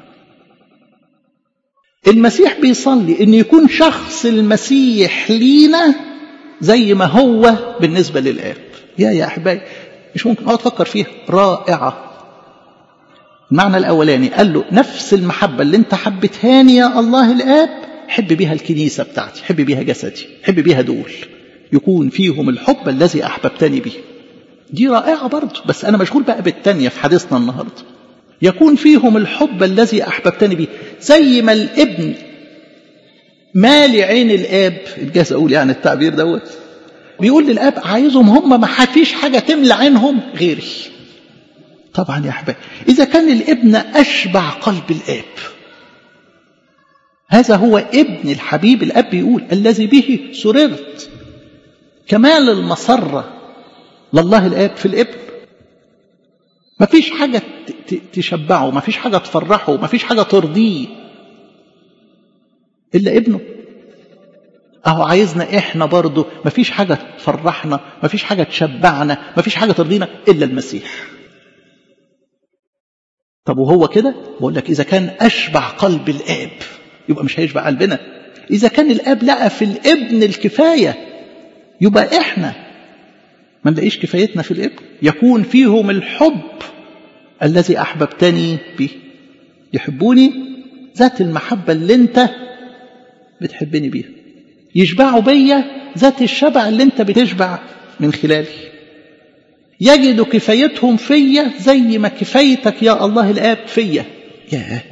المسيح بيصلي ان يكون شخص المسيح لينا زي ما هو بالنسبة للآب. يا يا أحبائي مش ممكن اقعد افكر فيها، رائعة. المعنى الأولاني قال له نفس المحبة اللي انت حبتهاني يا الله الآب، حب بيها الكنيسة بتاعتي، حب بيها جسدي، حب بيها دول. يكون فيهم الحب الذي أحببتني به. دي رائعة برضه، بس أنا مشغول بقى بالتانية في حديثنا النهاردة. يكون فيهم الحب الذي أحببتني به، زي ما الابن مالي عين الآب، الجاز أقول يعني التعبير دوت، بيقول للآب عايزهم هم ما فيش حاجة تملى عينهم غيري. طبعا يا أحباب إذا كان الابن أشبع قلب الآب، هذا هو ابن الحبيب. الآب بيقول الذي به سررت. كمال المسرة لله الآب في الابن. ما فيش حاجة تشبعه، ما فيش حاجة تفرحه، ما فيش حاجة ترضيه إلا ابنه. أهو عايزنا إحنا برضو ما فيش حاجة تفرحنا، ما فيش حاجة تشبعنا، ما فيش حاجة ترضينا إلا المسيح. طب وهو كده بقول لك إذا كان أشبع قلب الآب يبقى مش هيشبع قلبنا. إذا كان الآب لقى في الابن الكفاية يبقى إحنا ما نلاقيش كفايتنا في الابن. يكون فيهم الحب الذي أحببتني به. يحبوني ذات المحبة اللي انت بتحبني بيها، يشبعوا بيا ذات الشبع اللي انت بتشبع من خلالي. يجدوا كفايتهم فيا زي ما كفايتك يا الله الآب فيا. ياه،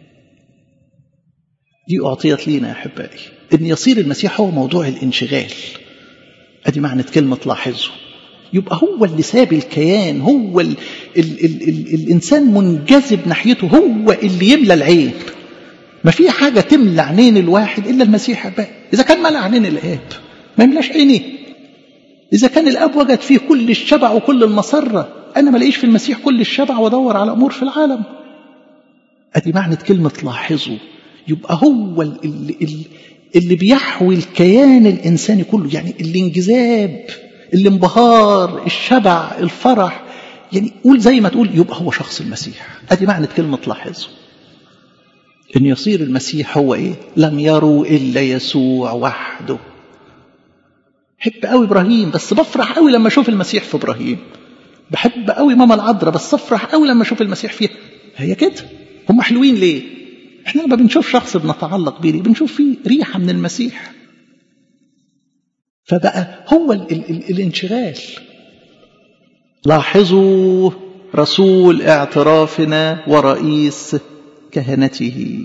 دي أعطيت لينا يا أحبائي، إن يصير المسيح هو موضوع الانشغال. أدي معنى كلمة لاحظوا. يبقى هو اللي ساب الكيان، هو ال ال ال ال الإنسان منجذب ناحيته، هو اللي يملى العين. ما في حاجة تملى عينين الواحد إلا المسيح أبقى. إذا كان ملأ عينين الآب ما يملاش عيني. إذا كان الآب وجد فيه كل الشبع وكل المسرة، أنا ما لقيش في المسيح كل الشبع ودور على أمور في العالم. أدي معنى كلمة لاحظوا. يبقى هو اللي, اللي, اللي بيحوي الكيان الإنساني كله، يعني الانجذاب، الانبهار، الشبع، الفرح. يعني قول زي ما تقول يبقى هو شخص المسيح. أدي معنى كلمة لاحظوا، إن يصير المسيح هو إيه؟ لم يروا إلا يسوع وحده. بحب قوي إبراهيم بس بفرح قوي لما أشوف المسيح في إبراهيم. بحب قوي ماما العذراء بس أفرح قوي لما أشوف المسيح فيها. هي كده. هم حلوين ليه؟ إحنا لما بنشوف شخص بنتعلق بيه بنشوف فيه ريحة من المسيح. فبقى هو ال ال ال الانشغال. لاحظوا رسول اعترافنا ورئيس كهنته.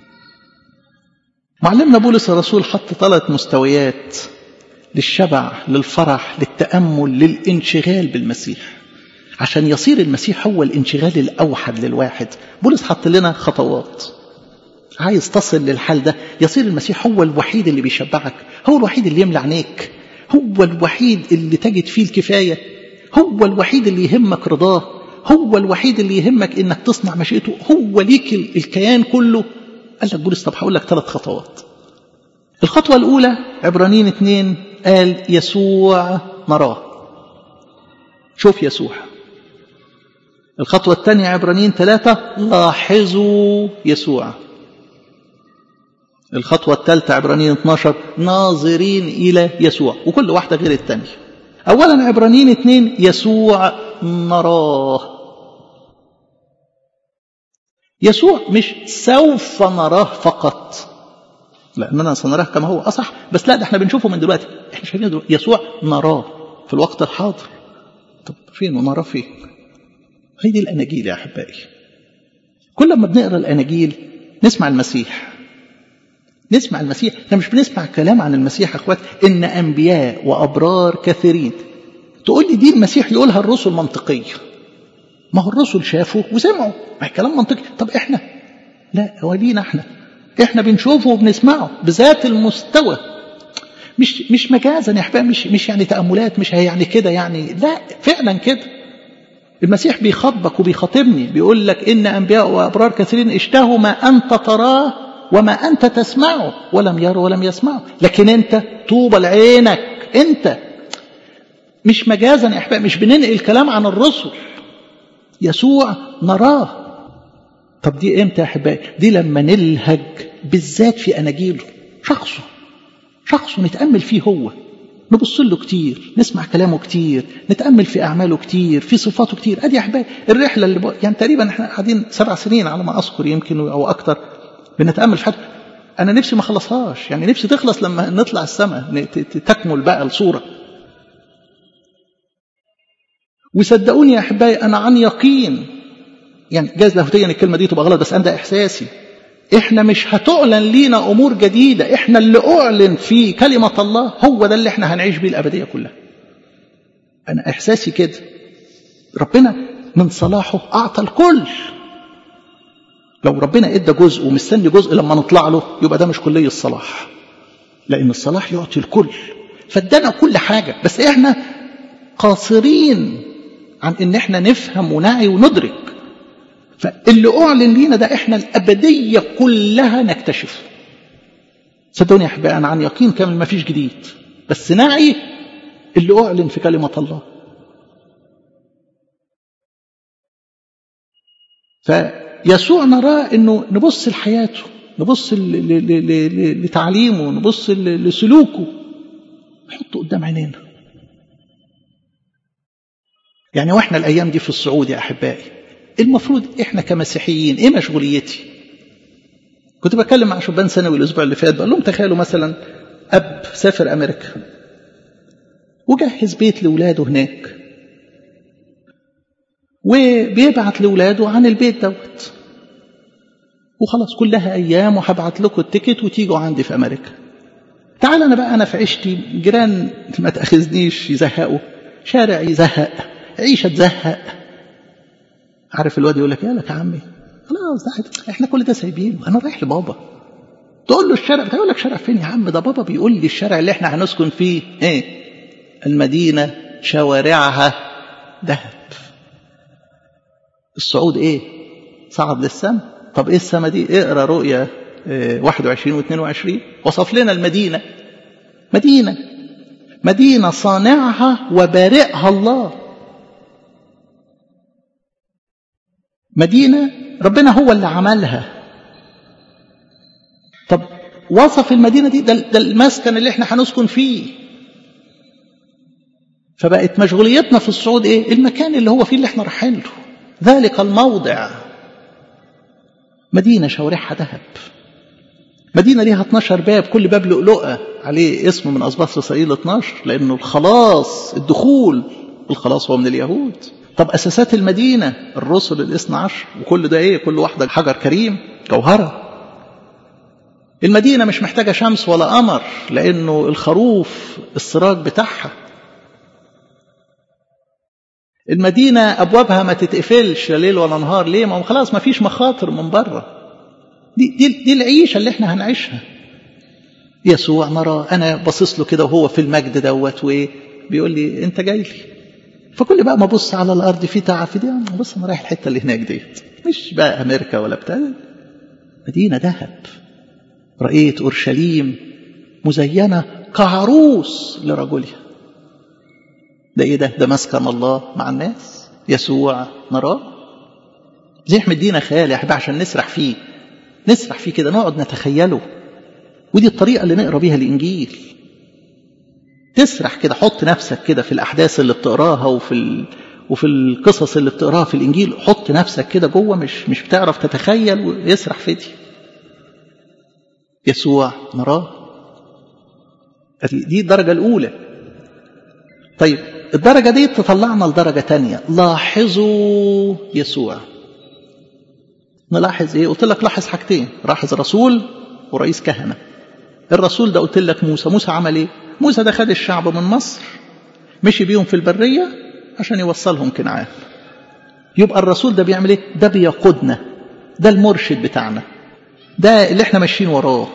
معلمنا بولس الرسول حط ثلاث مستويات للشبع، للفرح، للتأمل، للانشغال بالمسيح، عشان يصير المسيح هو الانشغال الأوحد للواحد. بولس حط لنا خطوات. عايز تصل للحال ده، يصير المسيح هو الوحيد اللي بيشبعك، هو الوحيد اللي يملى عينيك، هو الوحيد اللي تجد فيه الكفاية، هو الوحيد اللي يهمك رضاه، هو الوحيد اللي يهمك انك تصنع مشيئته، هو ليك الكيان كله. قال لك بولس طب هقول لك ثلاث خطوات. الخطوة الأولى عبرانيين اتنين قال يسوع نراه، شوف يسوع. الخطوة الثانية عبرانيين ثلاثة لاحظوا يسوع. الخطوة الثالثة عبرانيين اثناشر ناظرين إلى يسوع، وكل واحدة غير الثانية. أولا عبرانيين اتنين يسوع نراه. يسوع مش سوف نراه فقط، لأننا سنراه كما هو أصح، بس لا، ده احنا بنشوفه من دلوقتي، احنا شايفينه دلوقتي. يسوع نراه في الوقت الحاضر. طب فين ونراه فين؟ هي دي الأناجيل يا أحبائي. كل ما بنقرأ الأناجيل نسمع المسيح، نسمع المسيح. احنا مش بنسمع كلام عن المسيح يا اخوات إن أنبياء وأبرار كثيرين. تقول لي دي المسيح يقولها الرسل منطقية، ما هو الرسل شافوا وسمعوا، ما كلام منطقي. طب احنا لا، هو لينا احنا احنا بنشوفه وبنسمعه بذات المستوى، مش مش مجازا يا احبائي، مش مش يعني تأملات، مش يعني كده يعني، لا فعلا كده. المسيح بيخاطبك وبيخاطبني، بيقول لك إن أنبياء وأبرار كثيرين اشتهوا ما أنت تراه وما أنت تسمعه ولم يروا ولم يسمعوا، لكن أنت طوبى لعينك. أنت مش مجازا يا أحبائي، مش بننقل كلام عن الرسل. يسوع نراه. طب دي امتى يا أحبائي؟ دي لما نلهج بالذات في أناجيله، شخصه شخصه نتأمل فيه، هو نبص له كتير، نسمع كلامه كتير، نتأمل في أعماله كتير، في صفاته كتير. أدي يا أحبائي الرحلة اللي بق... يعني تقريبا احنا قاعدين سبع سنين على ما أذكر يمكن أو أكتر بنتأمل في حاجة. أنا نفسي ما خلصهاش، يعني نفسي تخلص لما نطلع السماء تكمل بقى الصورة. وصدقوني يا أحبائي أنا عن يقين، يعني جايز لاهوتيا الكلمة دي تبقى غلط، بس أنا ده إحساسي. إحنا مش هتعلن لينا أمور جديدة، إحنا اللي أعلن في كلمة الله هو ده اللي إحنا هنعيش بيه الأبدية كلها. أنا إحساسي كده. ربنا من صلاحه أعطى الكل. لو ربنا إدى جزء ومستني جزء لما نطلع له، يبقى ده مش كلية الصلاح، لأن الصلاح يعطي الكل، فادانا كل حاجة، بس إحنا قاصرين عن إن إحنا نفهم ونعي وندرك. فاللي أعلن لينا ده إحنا الأبدية كلها نكتشف. صدقوني يا أحبائي أنا عن يقين كامل ما فيش جديد، بس نعي اللي أعلن في كلمة الله. فيسوع نراه إنه نبص لحياته، نبص لتعليمه، نبص لسلوكه، نحطه قدام عينينا. يعني وإحنا الأيام دي في الصعود يا أحبائي، المفروض إحنا كمسيحيين إيه مشغوليتي؟ كنت بكلم مع شبان ثانوي الأسبوع اللي فات، بقول لهم تخيلوا مثلا أب سافر أمريكا وجهز بيت لأولاده هناك، وبيبعت لأولاده عن البيت دوت، وخلاص كلها أيام وهبعت لكم التيكت وتيجوا عندي في أمريكا. تعال أنا بقى أنا في عيشتي، جيران ما تأخذنيش يزهقوا، شارع يزهق، عيشة تزهق. عارف الواد يقول لك يا لك يا عمي خلاص احنا كل ده سايبينه، انا رايح لبابا. تقول له الشارع، يقول لك شارع فين يا عم؟ ده بابا بيقول لي الشارع اللي احنا هنسكن فيه ايه؟ المدينة شوارعها ذهب. الصعود ايه؟ صعد للسماء. طب ايه السماء دي؟ اقرا رؤيا اه واحد وعشرين واثنين وعشرين، وصف لنا المدينة. مدينة مدينة صانعها وبارئها الله، مدينة ربنا هو اللي عملها. طب وصف المدينة دي، ده, ده المسكن اللي احنا هنسكن فيه. فبقت مشغوليتنا في الصعود ايه؟ المكان اللي هو فيه اللي احنا رايحين له، ذلك الموضع. مدينة شوارعها ذهب، مدينة ليها اتناشر باب، كل باب لؤلؤة عليه اسم من أسباط إسرائيل اثناشر، لأنه الخلاص الدخول الخلاص هو من اليهود. طب أساسات المدينة الرسل الاثنى عشر، وكل ده إيه؟ كل واحدة حجر كريم جوهرة. المدينة مش محتاجة شمس ولا قمر، لأنه الخروف السراج بتاعها. المدينة أبوابها ما تتقفلش ليل ولا نهار. ليه؟ ما خلاص ما فيش مخاطر من بره. دي, دي, دي العيشة اللي احنا هنعيشها. يسوع نرى، أنا باصص له كده وهو في المجد دوت، وإيه بيقول لي أنت جاي لي. فكل بقى ما ابص على الأرض في تعب في دي، بص أنا رايح الحتة اللي هناك ديت، مش بقى أمريكا ولا بتاع. مدينة ذهب، رأيت أورشليم مزينة كعروس لرجلها. ده إيه ده؟ ده مسكن الله مع الناس، يسوع نراه. زي مدينا خيال يا حبيبي عشان نسرح فيه، نسرح فيه كده، نقعد نتخيله. ودي الطريقة اللي نقرأ بيها الإنجيل. تسرح كده، حط نفسك كده في الأحداث اللي بتقراها وفي ال... وفي القصص اللي بتقراها في الإنجيل. حط نفسك كده جوه، مش مش بتعرف تتخيل ويسرح في دي. يسوع نراه. دي الدرجة الأولى. طيب الدرجة دي تطلعنا لدرجة تانية، لاحظوا يسوع. نلاحظ ايه؟ قلت لك لاحظ حاجتين، لاحظ رسول ورئيس كهنة. الرسول ده قلت لك موسى. موسى عمل ايه؟ موسى ده خد الشعب من مصر، مشي بيهم في البرية عشان يوصلهم كنعان. يبقى الرسول ده بيعمل ايه؟ ده بيقودنا، ده المرشد بتاعنا، ده اللي احنا ماشيين وراه.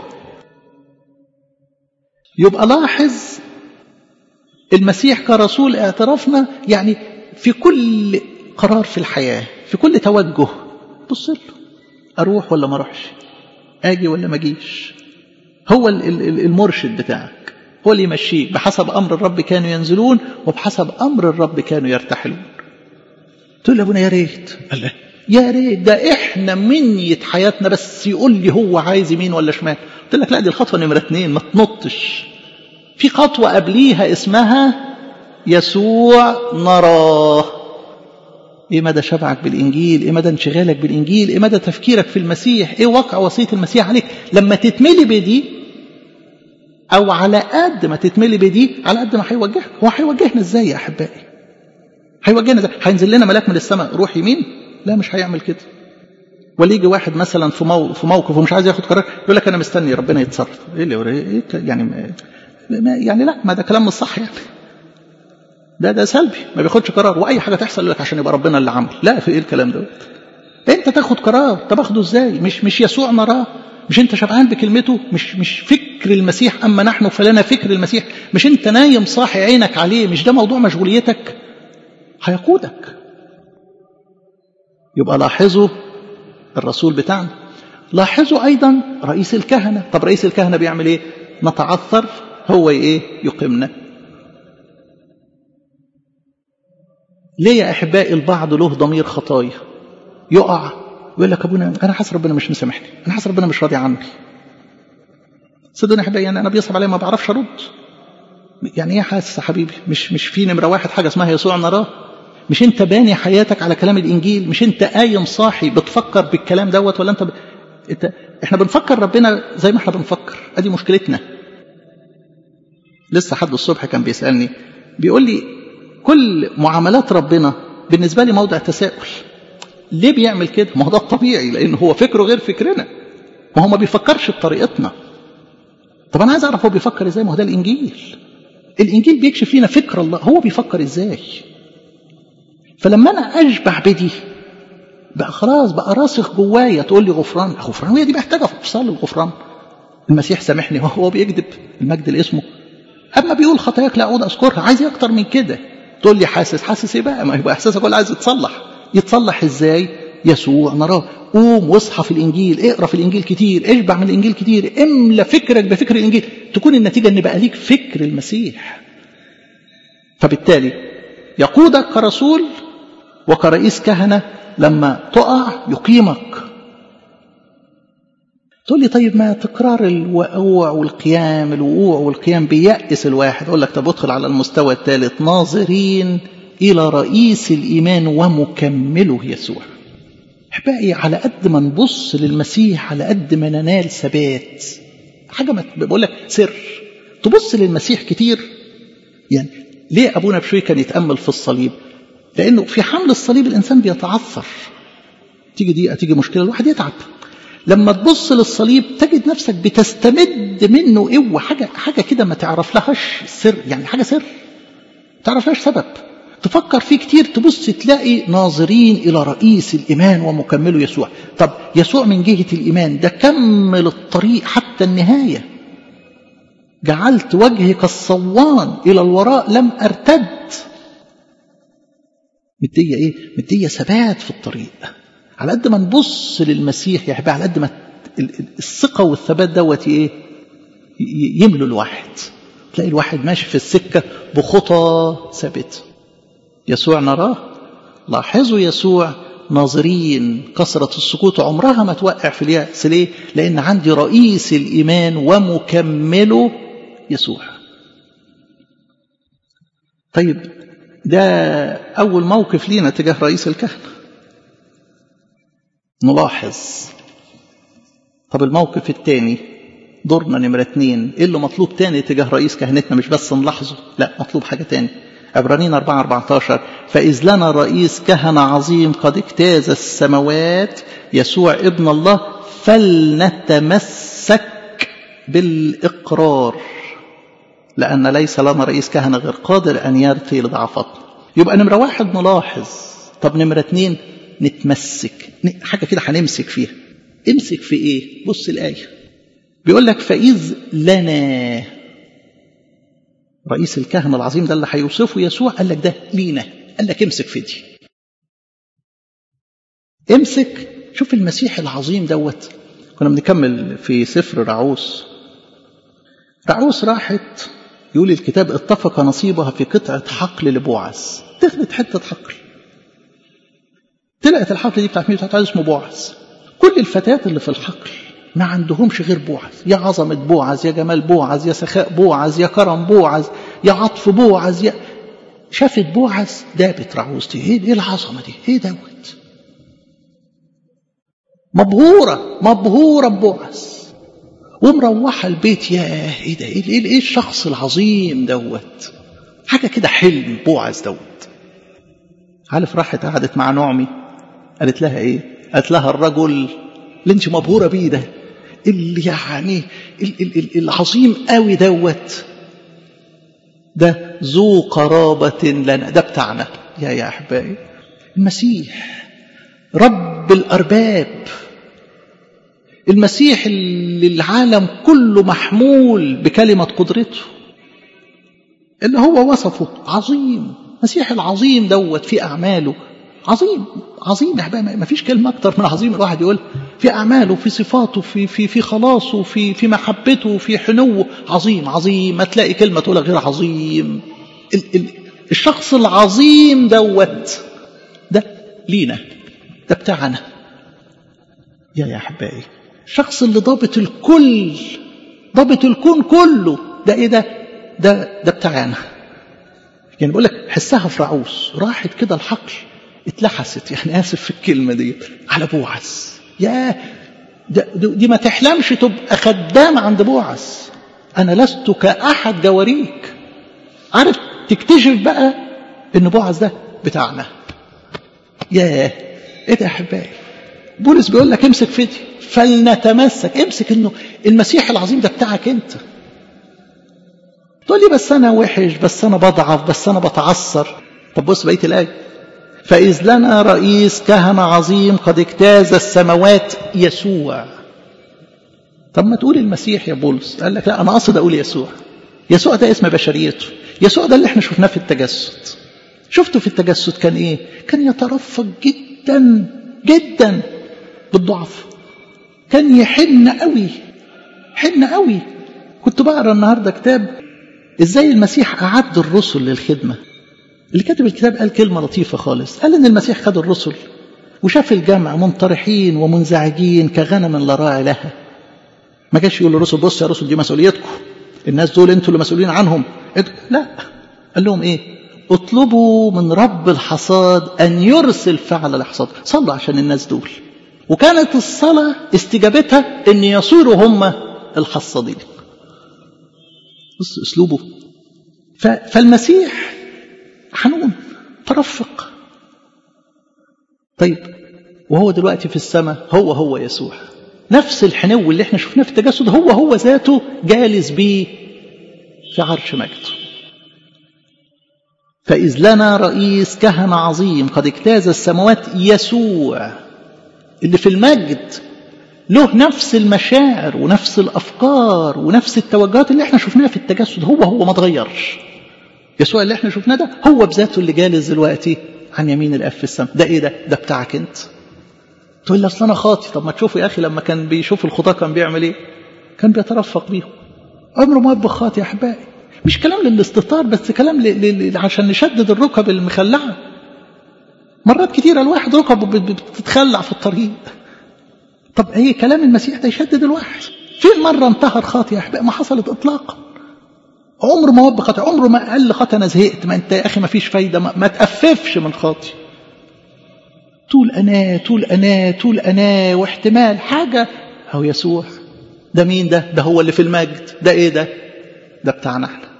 يبقى لاحظ المسيح كرسول اعترافنا، يعني في كل قرار في الحياة، في كل توجه بص له، أروح ولا ما أروحش، أجي ولا ما أجيش. هو المرشد بتاعك، هو اللي يمشيك. بحسب أمر الرب كانوا ينزلون، وبحسب أمر الرب كانوا يرتحلون. تقول لي أبونا يا ريت، الله يا ريت ده إحنا منية حياتنا بس يقول لي هو عايز يمين ولا شمال. قلت لك لا، دي الخطوة نمرة اتنين، ما تنطش. في خطوة قبليها اسمها يسوع نراه. ايه مدى شبعك بالإنجيل؟ ايه مدى انشغالك بالإنجيل؟ ايه مدى تفكيرك في المسيح؟ ايه واقع وصية المسيح عليك؟ لما تتملي بدي، او على قد ما تتملي بدي على قد ما هيوجهك. هو هيوجهنا ازاي يا احبائي؟ هيوجهنا ازاي؟ هينزل لنا ملاك من السماء روح يمين؟ لا، مش هيعمل كده. ولا يجي واحد مثلا في موقف في موقف ومش عايز ياخد قرار، يقول لك انا مستني ربنا يتصرف. ايه اللي ايه يعني؟ يعني لا، ما ده كلام مش صح يعني. ده ده سلبي، ما بياخدش قرار، واي حاجه تحصل يقول لك عشان يبقى ربنا اللي عمل. لا، في ايه الكلام ده؟ انت تاخد قرار. طب اخده ازاي؟ مش مش يسوع نراه؟ مش انت شبعان بكلمته؟ مش مش فكر المسيح؟ اما نحن فلنا فكر المسيح. مش انت نايم صاحي عينك عليه؟ مش ده موضوع مشغوليتك؟ هيقودك. يبقى لاحظوا الرسول بتاعنا. لاحظوا ايضا رئيس الكهنه. طب رئيس الكهنه بيعمل ايه؟ نتعثر، هو ايه؟ يقيمنا. ليه يا احبائي البعض له ضمير خطايا، يقع ويقول لك ابونا انا حاسس ربنا مش مسامحني، انا حاسس ربنا مش راضي عني. صدقوني يا احبائي، يعني انا بيصعب عليا ما بعرفش ارد. يعني ايه حاسس يا حبيبي؟ مش مش في نمره واحد حاجه اسمها يسوع نراه؟ مش انت باني حياتك على كلام الانجيل؟ مش انت قايم صاحي بتفكر بالكلام دوت؟ ولا انت, ب... انت احنا بنفكر ربنا زي ما احنا بنفكر؟ ادي مشكلتنا. لسه حد الصبح كان بيسالني بيقول لي كل معاملات ربنا بالنسبه لي موضع تساؤل. ليه بيعمل كده؟ ما هو ده الطبيعي، لان هو فكره غير فكرنا، ما هو ما بيفكرش بطريقتنا. طب انا عايز اعرف هو بيفكر ازاي؟ ما هو ده الانجيل. الانجيل بيكشف لنا فكر الله، هو بيفكر ازاي. فلما انا اشبع بدي بقى خلاص، بقى راسخ جوايا. تقول لي غفران، غفران وهي دي محتاجه افصال الغفران. المسيح سامحني، هو بيكذب؟ المجد لاسمه. اما بيقول خطاياك لا اعود اذكرها، عايز اكتر من كده. تقول لي حاسس، حاسس ايه بقى؟ ما يبقى احساسك ولا عايز يتصلح. يتصلح ازاي؟ يسوع نراه. قوم واصحى في الانجيل، اقرا في الانجيل كتير، اشبع من الانجيل كتير، املى فكرك بفكر الانجيل، تكون النتيجه ان بقى ليك فكر المسيح. فبالتالي يقودك كرسول وكرئيس كهنه. لما تقع يقيمك. تقول لي طيب ما تكرار الوقوع والقيام، الوقوع والقيام بيأس الواحد. اقول لك طب ادخل على المستوى الثالث، ناظرين الى رئيس الايمان ومكمله يسوع. احبائي على قد ما نبص للمسيح على قد ما ننال ثبات. حاجه ما بقول لك سر، تبص للمسيح كتير. يعني ليه ابونا بشوي كان يتامل في الصليب؟ لأنه في حمل الصليب الإنسان بيتعثر، تيجي دقيقة تيجي مشكلة الواحد يتعب. لما تبص للصليب تجد نفسك بتستمد منه قوة، حاجة حاجة كده ما تعرف لهاش سر، يعني حاجة سر ما تعرف لهاش سبب، تفكر فيه كتير تبص تلاقي ناظرين إلى رئيس الإيمان ومكمله يسوع. طب يسوع من جهة الإيمان ده كمل الطريق حتى النهاية، جعلت وجهي كالصوان إلى الوراء لم أرتد. مدية إيه؟ مدية ثبات في الطريق. على قد ما نبص للمسيح يا حبيبي على قد ما الثقة والثبات دوت إيه؟ يملوا الواحد، تلاقي الواحد ماشي في السكة بخطى ثابته. يسوع نراه، لاحظوا يسوع ناظرين، كثرة السكوت عمرها ما توقع في اليأس. ليه؟ لأن عندي رئيس الإيمان ومكمله يسوع. طيب ده أول موقف لينا تجاه رئيس الكهنة، نلاحظ. طب الموقف الثاني، دورنا نمرة اتنين، إيه اللي مطلوب تاني تجاه رئيس كهنتنا؟ مش بس نلاحظه، لا مطلوب حاجة تاني. عبرانيين أربعة أربعتاشر، فإذ لنا رئيس كهنة عظيم قد اجتاز السماوات يسوع ابن الله فلنتمسك بالإقرار، لأن ليس لنا رئيس كهنة غير قادر أن يرثي لضعفتنا. يبقى نمرة واحد نلاحظ، طب نمرة اتنين نتمسك، حاجة كده هنمسك فيها. امسك في ايه؟ بص الآية بيقول لك فإذ لنا رئيس الكهنة العظيم ده اللي هيوصفه يسوع، قال لك ده لينا، قال لك امسك في دي، امسك. شوف المسيح العظيم دوت. كنا بنكمل في سفر رعوس. رعوس راحت يقول الكتاب اتفق نصيبها في قطعة حقل لبوعز، تاخدت حتة حقل، طلعت الحقل دي بتاعت مين؟ بتاعت اسمه بوعز. كل الفتيات اللي في الحقل ما عندهمش غير بوعز، يا عظمة بوعز، يا جمال بوعز، يا سخاء بوعز، يا كرم بوعز، يا عطف بوعز، يا شافت بوعز دابت رعوز دي. ايه العظمة دي؟ ايه دوت؟ مبهورة مبهورة ببوعز ومروحة البيت. يا ايه ده؟ ايه, إيه, إيه الشخص العظيم دوت؟ حاجة كده حلم بوعز دوت. عارف راحت قعدت مع نعمي، قالت لها ايه؟ قالت لها الرجل اللي انت مبهورة بيه ده، اللي يعني العظيم قوي دوت، ده ذو قرابة لنا، ده بتاعنا. يا يا أحبائي، المسيح رب الأرباب، المسيح اللي العالم كله محمول بكلمة قدرته، اللي هو وصفه عظيم. المسيح العظيم دوت في أعماله عظيم عظيم يا أحبائي، ما فيش كلمة أكتر من عظيم الواحد يقول في أعماله، في صفاته، في في في خلاصه، في في محبته، في حنوه. عظيم عظيم، ما تلاقي كلمة تقولها غير عظيم. ال ال الشخص العظيم دوت ده لينا، ده بتاعنا. يا يا أحبائي، الشخص اللي ضابط الكل، ضابط الكون كله، ده إيه ده؟ ده ده بتاعنا. يعني بقول لك حسها في رعوس، راحت كده الحقل اتلحست، يعني آسف في الكلمة دي، على بوعز. يا دي ما تحلمش تبقى خدام عند بوعز. أنا لست كأحد جواريك. عارف تكتشف بقى إن بوعز ده بتاعنا. يا إيه ده يا أحبائي؟ بولس بيقول لك امسك في دي، فلنتمسك. امسك إنه المسيح العظيم ده بتاعك أنت. تقول لي بس أنا وحش، بس أنا بضعف، بس أنا بتعثر. طب بص بقية الآية، فإذ لنا رئيس كهنة عظيم قد اجتاز السماوات يسوع. طب ما تقول المسيح يا بولس، قال لك لا أنا أقصد أقول يسوع. يسوع ده اسم بشريته، يسوع ده اللي احنا شفناه في التجسد. شفته في التجسد كان إيه؟ كان يترفق جدا جدا بالضعف، كان يحن قوي، حن قوي. كنت بقرأ النهاردة كتاب إزاي المسيح أعد الرسل للخدمة. اللي كاتب الكتاب قال كلمة لطيفة خالص، قال إن المسيح خد الرسل وشاف الجمع منطرحين ومنزعجين كغنم لا راعي لها. ما جاش يقول للرسل بص يا رسل دي مسؤوليتكم، الناس دول انتوا اللي مسؤولين عنهم. لا، قال لهم ايه؟ اطلبوا من رب الحصاد أن يرسل فعل الحصاد. صلوا عشان الناس دول. وكانت الصلاة استجابتها أن يصيروا هم الحصادين. بص أسلوبه. فالمسيح حنون، ترفق، طيب وهو دلوقتي في السماء هو هو يسوع، نفس الحنو اللي احنا شفناه في التجسد هو هو ذاته جالس بيه في عرش مجده. فإذ لنا رئيس كهنة عظيم قد اجتاز السماوات، يسوع اللي في المجد له نفس المشاعر ونفس الأفكار ونفس التوجهات اللي احنا شفناها في التجسد، هو هو ما تغيرش. يسوع اللي احنا شفناه ده هو بذاته اللي جالس دلوقتي عن يمين الآب في السماء. ده ايه ده؟ ده بتاعك انت. تقول لي اصل انا خاطي. طب ما تشوفوا يا اخي لما كان بيشوف الخطاة كان بيعمل ايه؟ كان بيترفق بيهم. عمره ما يبقى خاطي يا احبائي. مش كلام للاستطار بس، كلام ل... ل... عشان نشدد الركب المخلعة. مرات كتيرة الواحد ركبه بتتخلع في الطريق. طب ايه كلام المسيح ده يشدد الواحد؟ فين مرة انتهر خاطي يا احبائي؟ ما حصلت اطلاقا. عمره ما وب خاطي، عمره ما قال خاطي انا زهقت. ما انت يا اخي ما فيش فايدة، ما, ما تأففش من خاطي. طول أنا طول أنا طول أنا واحتمال حاجة. هو يسوع ده مين ده؟ ده هو اللي في المجد. ده ايه ده؟ ده بتاعنا احنا.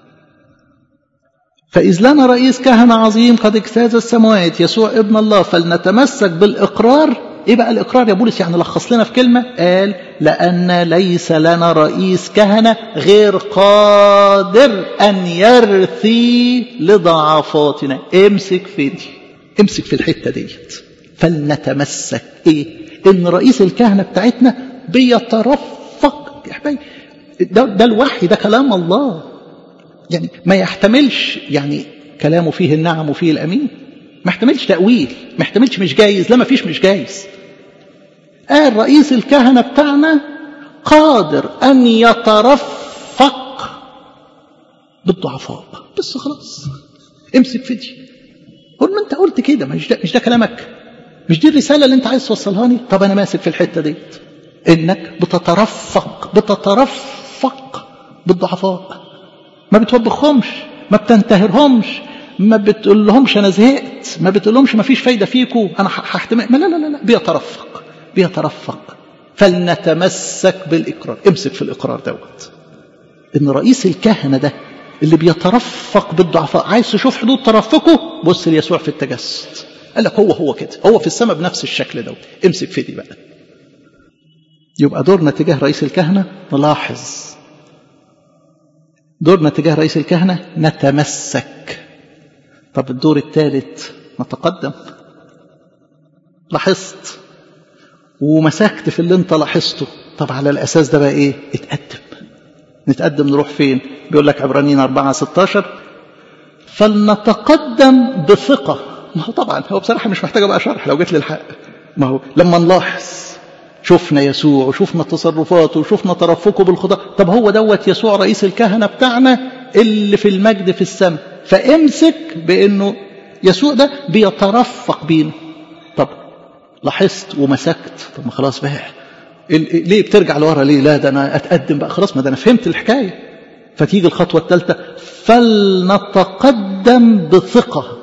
فإذ لنا رئيس كهنة عظيم قد اجتاز السماوات، يسوع ابن الله، فلنتمسك بالإقرار. ايه بقى الإقرار يا بولس؟ يعني لخص لنا في كلمة. قال لأن ليس لنا رئيس كهنة غير قادر أن يرثي لضعفاتنا. امسك في دي، امسك في الحتة ديت. فلنتمسك ايه؟ ان رئيس الكهنة بتاعتنا بيترفق يا حبايبي. ده, ده الوحي، ده كلام الله، يعني ما يحتملش يعني كلامه فيه النعم وفيه الأمين. ما يحتملش تأويل، ما يحتملش مش جايز. لا ما فيش مش جايز. قال رئيس الكهنة بتاعنا قادر أن يترفق بالضعفاء. بس خلاص امسك في دي. قول ما انت قلت كده، مش ده, مش ده كلامك؟ مش دي الرسالة اللي انت عايز توصلها لي؟ طب انا ماسك في الحتة دي، انك بتترفق بتترفق بالضعفاء. ما بتوبخهمش، ما بتنتهرهمش، ما بتقول لهمش انا زهقت، ما بتقول لهمش ما فيش فايدة فيكم انا هحتمل. لا لا لا لا، بيترفق بيترفق. فلنتمسك بالإقرار. امسك في الإقرار دوت، ان رئيس الكهنة ده اللي بيترفق بالضعفاء. عايز تشوف حدود ترفقه؟ بص ليسوع في التجسد. قال لك هو هو كده، هو في السماء بنفس الشكل دوت. امسك في دي بقى. يبقى دورنا تجاه رئيس الكهنة نلاحظ، دورنا تجاه رئيس الكهنة نتمسك. طب الدور الثالث نتقدم. لاحظت ومسكت في اللي انت لاحظته. طب على الأساس ده بقى ايه؟ اتقدم. نتقدم نروح فين؟ بيقول لك عبرانيين أربعة ستاشر فلنتقدم بثقة. ما هو طبعا هو بصراحة مش محتاجة بقى شرح لو جيت للحق. ما هو لما نلاحظ شفنا يسوع وشفنا تصرفاته وشفنا ترفقه بالخطأ. طب هو دوت يسوع رئيس الكهنة بتاعنا اللي في المجد في السماء. فامسك بأنه يسوع ده بيترفق بينا. طب لاحظت ومسكت. طب ما خلاص بقى، ليه بترجع لورا ليه؟ لا ده انا اتقدم بقى خلاص، ما ده انا فهمت الحكايه. فتيجي الخطوه الثالثه فلنتقدم بثقه.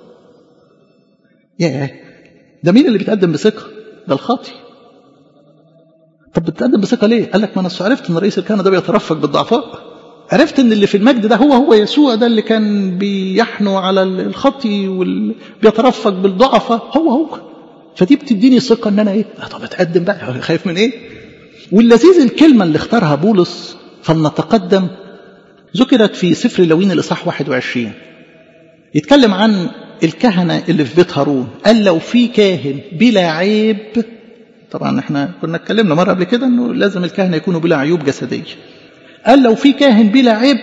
ياه، ده مين اللي بيتقدم بثقه؟ ده الخاطي. طب بتقدم بثقه ليه؟ قال لك ما انا عرفت ان رئيس الكهنه ده بيترفق بالضعفاء. عرفت ان اللي في المجد ده هو هو يسوع ده اللي كان بيحنو على الخطي وبيترفق بالضعفاء. هو هو. فدي بتديني ثقه ان انا ايه؟ طب اتقدم بقى، خايف من ايه؟ واللذيذ الكلمه اللي اختارها بولس فلنتقدم ذكرت في سفر لوين الاصحاح واحد وعشرين. يتكلم عن الكهنه اللي في بيت هارون. قال لو في كاهن بلا عيب، طبعا احنا كنا اتكلمنا مره قبل كده انه لازم الكهنه يكونوا بلا عيوب جسديه. قال لو في كاهن بلا عيب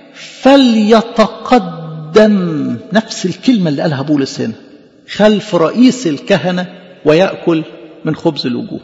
فليتقدم، نفس الكلمه اللي قالها بولس هنا، خلف رئيس الكهنه ويأكل من خبز الوجوه.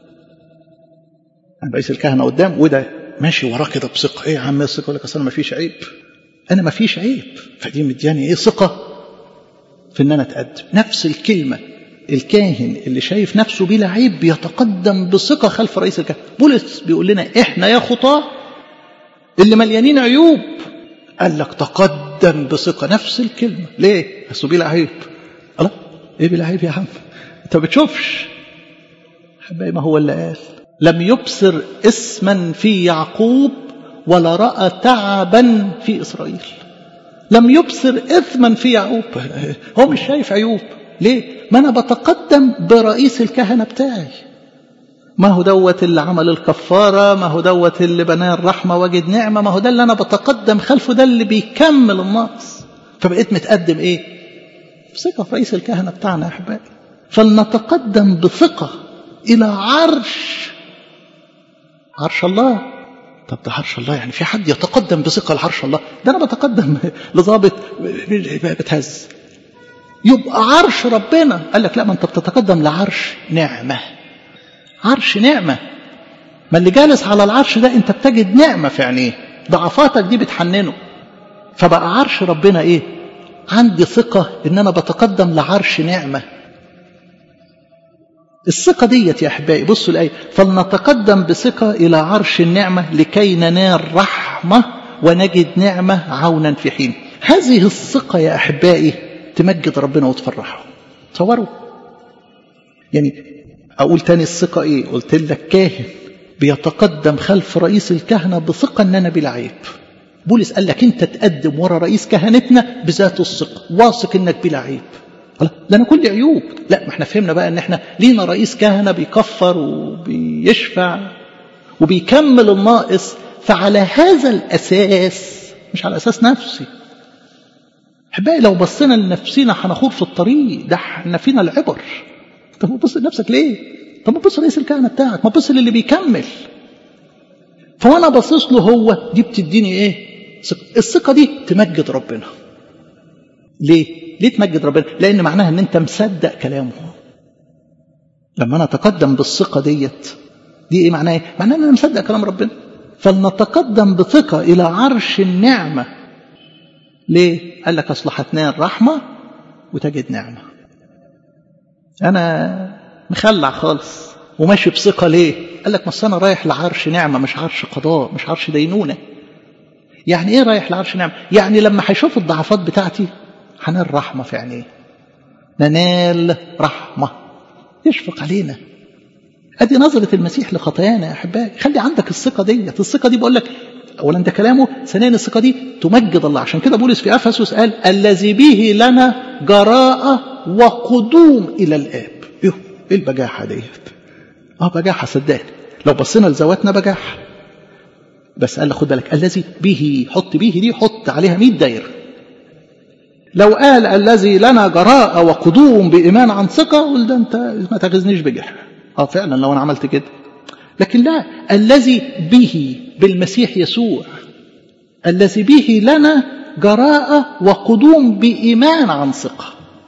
يعني رئيس الكهنة قدام وده ماشي وراه كده بثقة. ايه يا عم الثقة؟ يقول لك اصل انا ما فيش عيب، انا ما فيش عيب. فدي مدياني ايه؟ ثقة في ان انا اتقدم. نفس الكلمة، الكاهن اللي شايف نفسه بلا عيب بيتقدم بثقة خلف رئيس الكهنة. بولس بيقول لنا احنا يا خطاة اللي مليانين عيوب، قال لك تقدم بثقة. نفس الكلمة. ليه؟ اصل بلا عيب. الله، ايه بلا عيب يا عم؟ انت بتشوفش حبايبي؟ ما هو اللي قال لم يبصر اسما في يعقوب ولا رأى تعبا في إسرائيل. لم يبصر إثما في يعقوب. هو مش شايف عيوب، ليه؟ ما أنا بتقدم برئيس الكهنة بتاعي. ما هو دوت اللي عمل الكفارة، ما هو دوت اللي بنى الرحمة وجد نعمة، ما هو ده اللي أنا بتقدم خلفه، ده اللي بيكمل الناقص. فبقيت متقدم إيه؟ بثقة في رئيس الكهنة بتاعنا يا أحبائي. فلنتقدم بثقة إلى عرش عرش الله. طب ده عرش الله، يعني في حد يتقدم بثقة لعرش الله؟ ده أنا بتقدم لضابط بتهز. يبقى عرش ربنا قال لك لا، ما أنت بتتقدم لعرش نعمة. عرش نعمة، ما اللي جالس على العرش ده أنت بتجد نعمة في عينيه، ضعفاتك دي بتحننه. فبقى عرش ربنا إيه؟ عندي ثقة إن أنا بتقدم لعرش نعمة. الثقة ديت يا أحبائي، بصوا الآية، فلنتقدم بثقة إلى عرش النعمة لكي ننال رحمة ونجد نعمة عونا في حين. هذه الثقة يا أحبائي تمجد ربنا وتفرحه. تصوروا يعني، أقول تاني الثقة إيه؟ قلت لك كاهن بيتقدم خلف رئيس الكهنة بثقة أن أنا بلا عيب. بولس قال لك أنت تقدم ورا رئيس كهنتنا بذات الثقة، واثق أنك بلا عيب. ده أنا كل عيوب. لا، ما احنا فهمنا بقى أن احنا لينا رئيس كهنة بيكفر وبيشفع وبيكمل الناقص. فعلى هذا الأساس، مش على أساس نفسي. أحبائي لو بصينا لنفسنا هنخوض في الطريق ده، احنا فينا العبر. طب ما تبص لنفسك ليه؟ طب ما تبص لرئيس الكهنة بتاعك، ما تبص للي بيكمل. فوانا باصص له هو، دي بتديني ايه؟ الثقة دي تمجد ربنا. ليه؟ ليه تمجد ربنا؟ لأن معناها ان انت مصدق كلامه. لما انا اتقدم بالثقة ديت، دي ايه معناها؟ ايه؟ معناها ان انا مصدق كلام ربنا. فلنتقدم بثقة الى عرش النعمة. ليه؟ قال لك اصل هتنال رحمة وتجد نعمة. انا مخلع خالص وماشي بثقة. ليه؟ قال لك بس انا رايح لعرش نعمة، مش عرش قضاء، مش عرش دينونة. يعني ايه رايح لعرش نعمة؟ يعني لما هيشوف الضعفات بتاعتي هنال رحمة في عينيه. ننال رحمة، يشفق علينا. ادي نظرة المسيح لخطايانا يا احبائي. خلي عندك الثقة دي. الثقة دي بقول لك اولا ده كلامه، ثانيا الثقة دي تمجد الله. عشان كده بولس في افسس قال الذي به لنا جراءة وقدوم الى الاب. ايه البجاحة ديت؟ اه بجاحة صدقني. لو بصينا لذواتنا بجاحة، بس قال خد بالك الذي به، حط به دي حط عليها مية دايرة. لو قال الذي لنا جراءة وقدوم بإيمان عن ثقة، قل ده انت ما تغزنيش بجح. اه فعلا لو انا عملت كده. لكن لا، الذي به بالمسيح يسوع، الذي به لنا جراءة وقدوم بإيمان عن ثقة.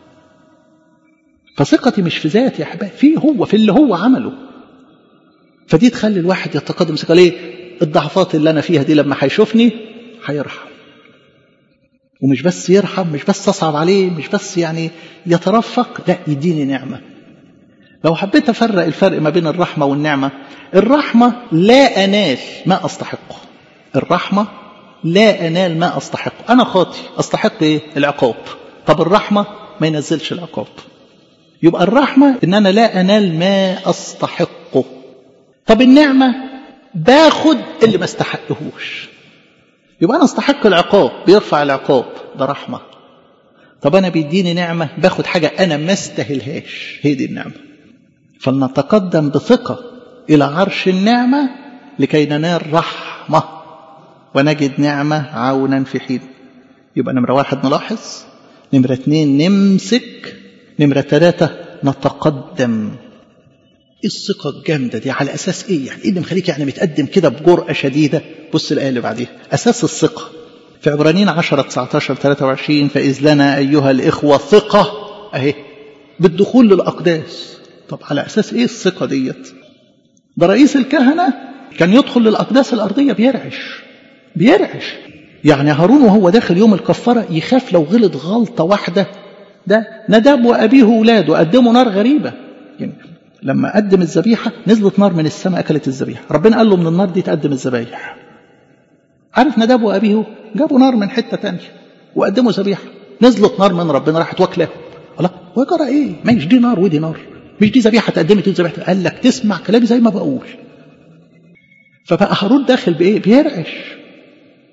فثقتي مش في ذاتي يا احبائي، في هو، في اللي هو عمله. فدي تخلي الواحد يتقدم ثقة. ليه؟ الضعفات اللي انا فيها دي لما هيشوفني هيرحم. ومش بس يرحم، مش بس تصعب عليه، مش بس يعني يترفق، لا يديني نعمة. لو حبيت أفرق الفرق ما بين الرحمة والنعمة، الرحمة لا أنال ما أستحقه. الرحمة لا أنال ما أستحقه. أنا خاطي أستحق إيه؟ العقاب. طب الرحمة ما ينزلش العقاب. يبقى الرحمة إن أنا لا أنال ما أستحقه. طب النعمة باخد اللي ما استحقهوش. يبقى أنا استحق العقاب، بيرفع العقاب، ده رحمة. طب أنا بيديني نعمة، باخد حاجة أنا ما استاهلهاش، هي دي النعمة. فلنتقدم بثقة إلى عرش النعمة لكي ننال رحمة ونجد نعمة عونا في حين. يبقى نمرة واحد نلاحظ، نمرة اثنين نمسك، نمرة ثلاثة نتقدم. الثقة الجامدة دي على أساس إيه؟ يعني إيه اللي مخليك يعني متقدم كده بجرأة شديدة؟ بص الآية اللي بعديها. أساس الثقة في عبرانيين عشرة تسعتاشر ثلاثة وعشرين، فإذ لنا أيها الإخوة ثقة أهي بالدخول للأقداس. طب على أساس إيه الثقة ديت؟ ده رئيس الكهنة كان يدخل للأقداس الأرضية بيرعش بيرعش يعني هارون وهو داخل يوم الكفارة يخاف لو غلط غلطة واحدة. ده نداب وأبيه ولاده قدموا نار غريبة. يعني لما قدم الذبيحة نزلت نار من السماء أكلت الذبيحة. ربنا قال له من النار دي تقدم الذبايح. عارف نداب وأبيه جابوا نار من حتة تانية وقدموا ذبيحة، نزلت نار من ربنا راحت واكلاه. الله، هو جرى ايه؟ ما دي نار ودي نار، مش دي ذبيحة تقدمت ودي ذبيحة. قال لك تسمع كلامي زي ما بقول. فبقى هارون داخل بايه؟ بيرعش.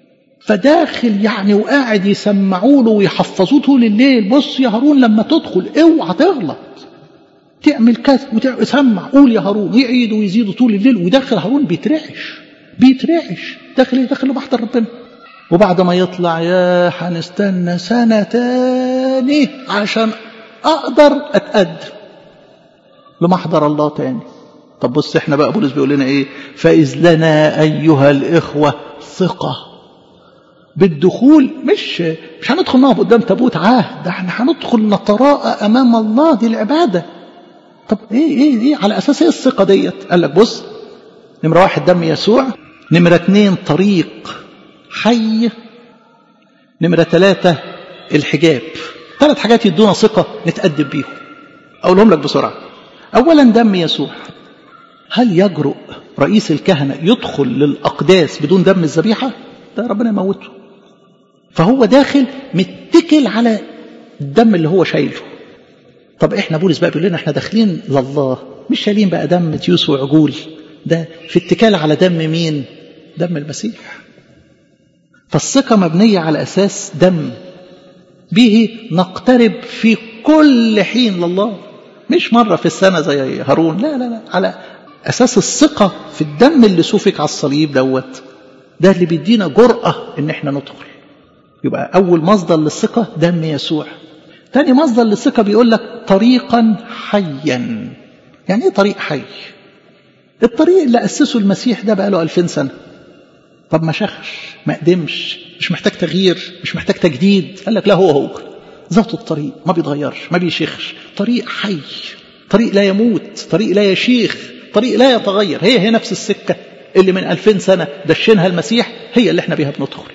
فداخل يعني وقاعد يسمعوا له ويحفظوه طول الليل. بص يا هارون لما تدخل اوعى تغلط، تعمل كذا وتسمع، قول يا هارون، يعيدوا ويزيدوا طول الليل. وداخل هارون بيترعش بيترعش داخل داخل محضر ربنا. وبعد ما يطلع يا هنستنى سنة تاني عشان أقدر أتقدم لمحضر الله تاني. طب بص احنا بقى بولس بيقول لنا ايه؟ فإذ لنا أيها الإخوة ثقة بالدخول. مش مش هندخل نقف قدام تابوت عهد، ده احنا هندخل نتراءى أمام الله، دي العبادة. طب ايه ايه ايه على أساس ايه الثقة ديت؟ قال لك بص، نمرة واحد دم يسوع، نمرة اتنين طريق حي، نمرة ثلاثة الحجاب. ثلاث حاجات يدونا ثقة نتأدب بيهم. أقولهم لك بسرعة. أولا دم يسوع. هل يجرؤ رئيس الكهنة يدخل للأقداس بدون دم الذبيحة؟ ده ربنا يموته. فهو داخل متكل على الدم اللي هو شايله. طب احنا بولس بقى بيقول لنا احنا داخلين لله، مش شايلين بقى دم تيوس وعجول، ده في اتكال على دم مين؟ دم المسيح. فالثقة مبنية على أساس دم، به نقترب في كل حين لله، مش مرة في السنة زي هارون، لا لا لا، على أساس الثقة في الدم اللي سفك على الصليب دوت، ده اللي بيدينا جرأة إن احنا ندخل. يبقى أول مصدر للثقة دم يسوع. تاني مصدر للثقة بيقول لك طريقا حيا. يعني ايه طريق حي؟ الطريق اللي أسسه المسيح ده بقى له ألفين سنة. طب ما شخش، ما قدمش، مش محتاج تغيير، مش محتاج تجديد. قال لك لا، هو هو ذات الطريق، ما بيتغيرش، ما بيشيخش، طريق حي، طريق لا يموت، طريق لا يشيخ، طريق لا يتغير. هي هي نفس السكة اللي من ألفين سنة دشنها المسيح، هي اللي احنا بيها بندخل.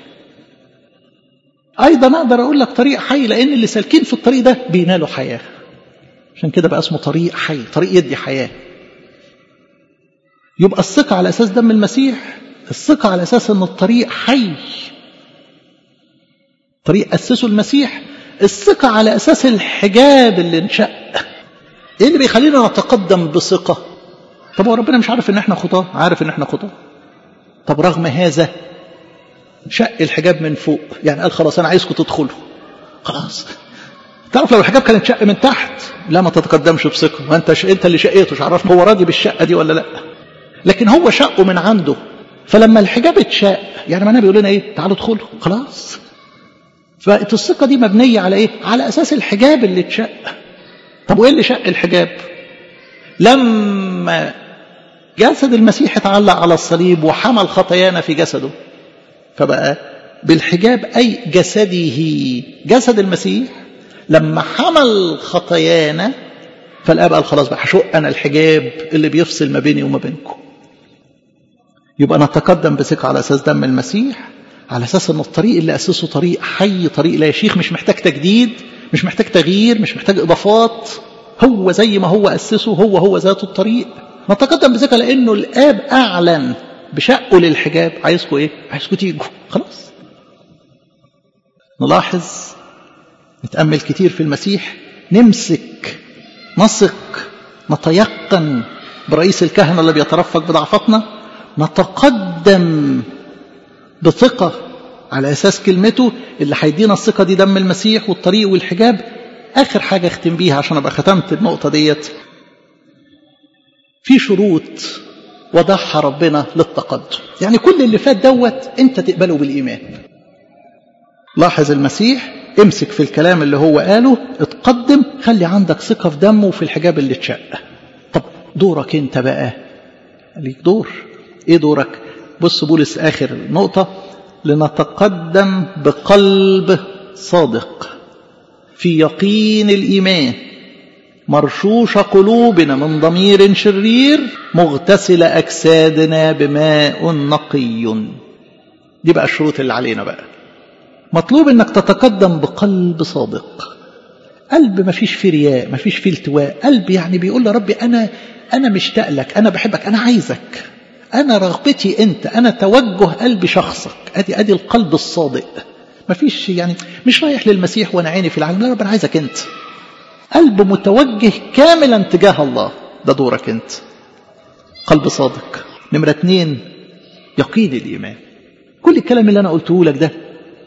أيضا أقدر أقول لك طريق حي، لأن اللي سالكين في الطريق ده بينالوا حياة، عشان كده بقى اسمه طريق حي، طريق يدي حياة. يبقى الثقة على أساس دم المسيح، الثقة على أساس أن الطريق حي، طريق أسسه المسيح، الثقة على أساس الحجاب اللي انشأ. إيه اللي بيخلينا نتقدم بثقة؟ طب هو ربنا مش عارف إن إحنا خطاة؟ عارف إن إحنا خطاة. طب رغم هذا شق الحجاب من فوق، يعني قال خلاص أنا عايزكم تدخلوا. خلاص. تعرف لو الحجاب كانت شق من تحت، لا ما تتقدمش بثقة، وأنت ش... أنت اللي شقيته، مش عارف هو راضي بالشقة دي ولا لا. لكن هو شقه من عنده، فلما الحجاب اتشق يعني معناه بيقول لنا ايه؟ تعالوا ادخلوا. خلاص. فبقت الثقة دي مبنية على ايه؟ على اساس الحجاب اللي اتشق. طب وايه اللي شق الحجاب؟ لما جسد المسيح اتعلق على الصليب وحمل خطايانا في جسده، فبقى بالحجاب اي جسده، جسد المسيح لما حمل خطايانا، فالاب قال خلاص بقى هشق انا الحجاب اللي بيفصل ما بيني وما بينكم. يبقى نتقدم بثقة على أساس دم المسيح، على أساس أن الطريق اللي أسسه طريق حي، طريق لا يشيخ، مش محتاج تجديد، مش محتاج تغيير، مش محتاج إضافات، هو زي ما هو أسسه، هو هو ذات الطريق. نتقدم بثقة لأنه الآب أعلن بشقه للحجاب، عايزكم إيه؟ عايزكم تيجوا. خلاص. نلاحظ، نتأمل كتير في المسيح، نمسك، نثق، نتيقن برئيس الكهنة اللي بيترفق بضعفتنا، نتقدم بثقة على أساس كلمته اللي هيدينا الثقة دي دم المسيح والطريق والحجاب. آخر حاجة اختم بيها عشان أبقى ختمت النقطة ديت، في شروط وضعها ربنا للتقدم. يعني كل اللي فات دوت أنت تقبله بالإيمان. لاحظ المسيح، امسك في الكلام اللي هو قاله، اتقدم، خلي عندك ثقة في دمه وفي الحجاب اللي اتشق. طب دورك انت بقى، ليك دور. ايه دورك؟ بص بولس اخر نقطة، لنتقدم بقلب صادق في يقين الإيمان، مرشوش قلوبنا من ضمير شرير، مغتسل أجسادنا بماء نقي. دي بقى الشروط اللي علينا بقى. مطلوب انك تتقدم بقلب صادق، قلب ما فيش فيه رياء، ما فيش فيه التواء، قلب يعني بيقول لربي انا انا مشتاق لك، انا بحبك، انا عايزك، انا رغبتي انت، انا توجه قلبي شخصك. ادي ادي القلب الصادق. ما فيش يعني مش رايح للمسيح وانا عيني في العالم، لا رب انا عايزك انت. قلب متوجه كاملا تجاه الله، ده دورك انت. قلب صادق. نمرة اتنين، يقين الإيمان. كل الكلام اللي انا قلته لك ده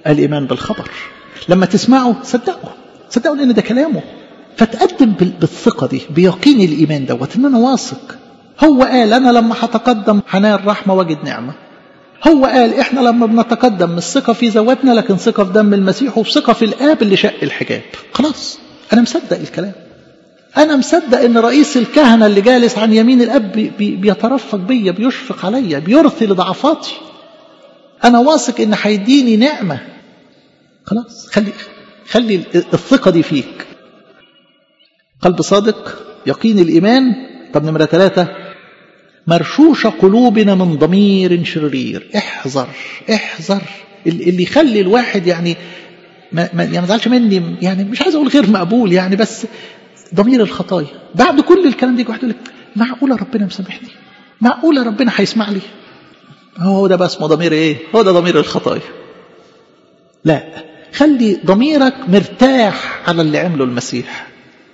الإيمان بالخبر. لما تسمعوا صدقوا صدقوا لأن ده كلامه، فتقدم بالثقة دي بيقين الإيمان دوت إن أنا واثق. هو قال أنا لما هتقدم هنال رحمة واجد نعمة. هو قال إحنا لما بنتقدم مش ثقة في ذواتنا لكن ثقة في دم المسيح وثقة في الآب اللي شق الحجاب. خلاص أنا مصدق الكلام. أنا مصدق إن رئيس الكهنة اللي جالس عن يمين الآب بي بي بيترفق بيا، بيشفق عليا، بيرثي لضعفاتي. أنا واثق إن هيديني نعمة. خلاص خلي خلي الثقة دي فيك. قلب صادق، يقين الإيمان. طب نمرة ثلاثة، مرشوش قلوبنا من ضمير شرير. احذر احذر اللي يخلي الواحد يعني ما ما يعني ما زعلش مني، يعني مش عايز اقول غير مقبول يعني، بس ضمير الخطايا. بعد كل الكلام ده واحد يقول لك معقوله ربنا مسامحني؟ معقوله ربنا هيسمع لي؟ هو ده بس اسمه ضمير ايه؟ هو ده ضمير الخطايا. لا، خلي ضميرك مرتاح على اللي عمله المسيح.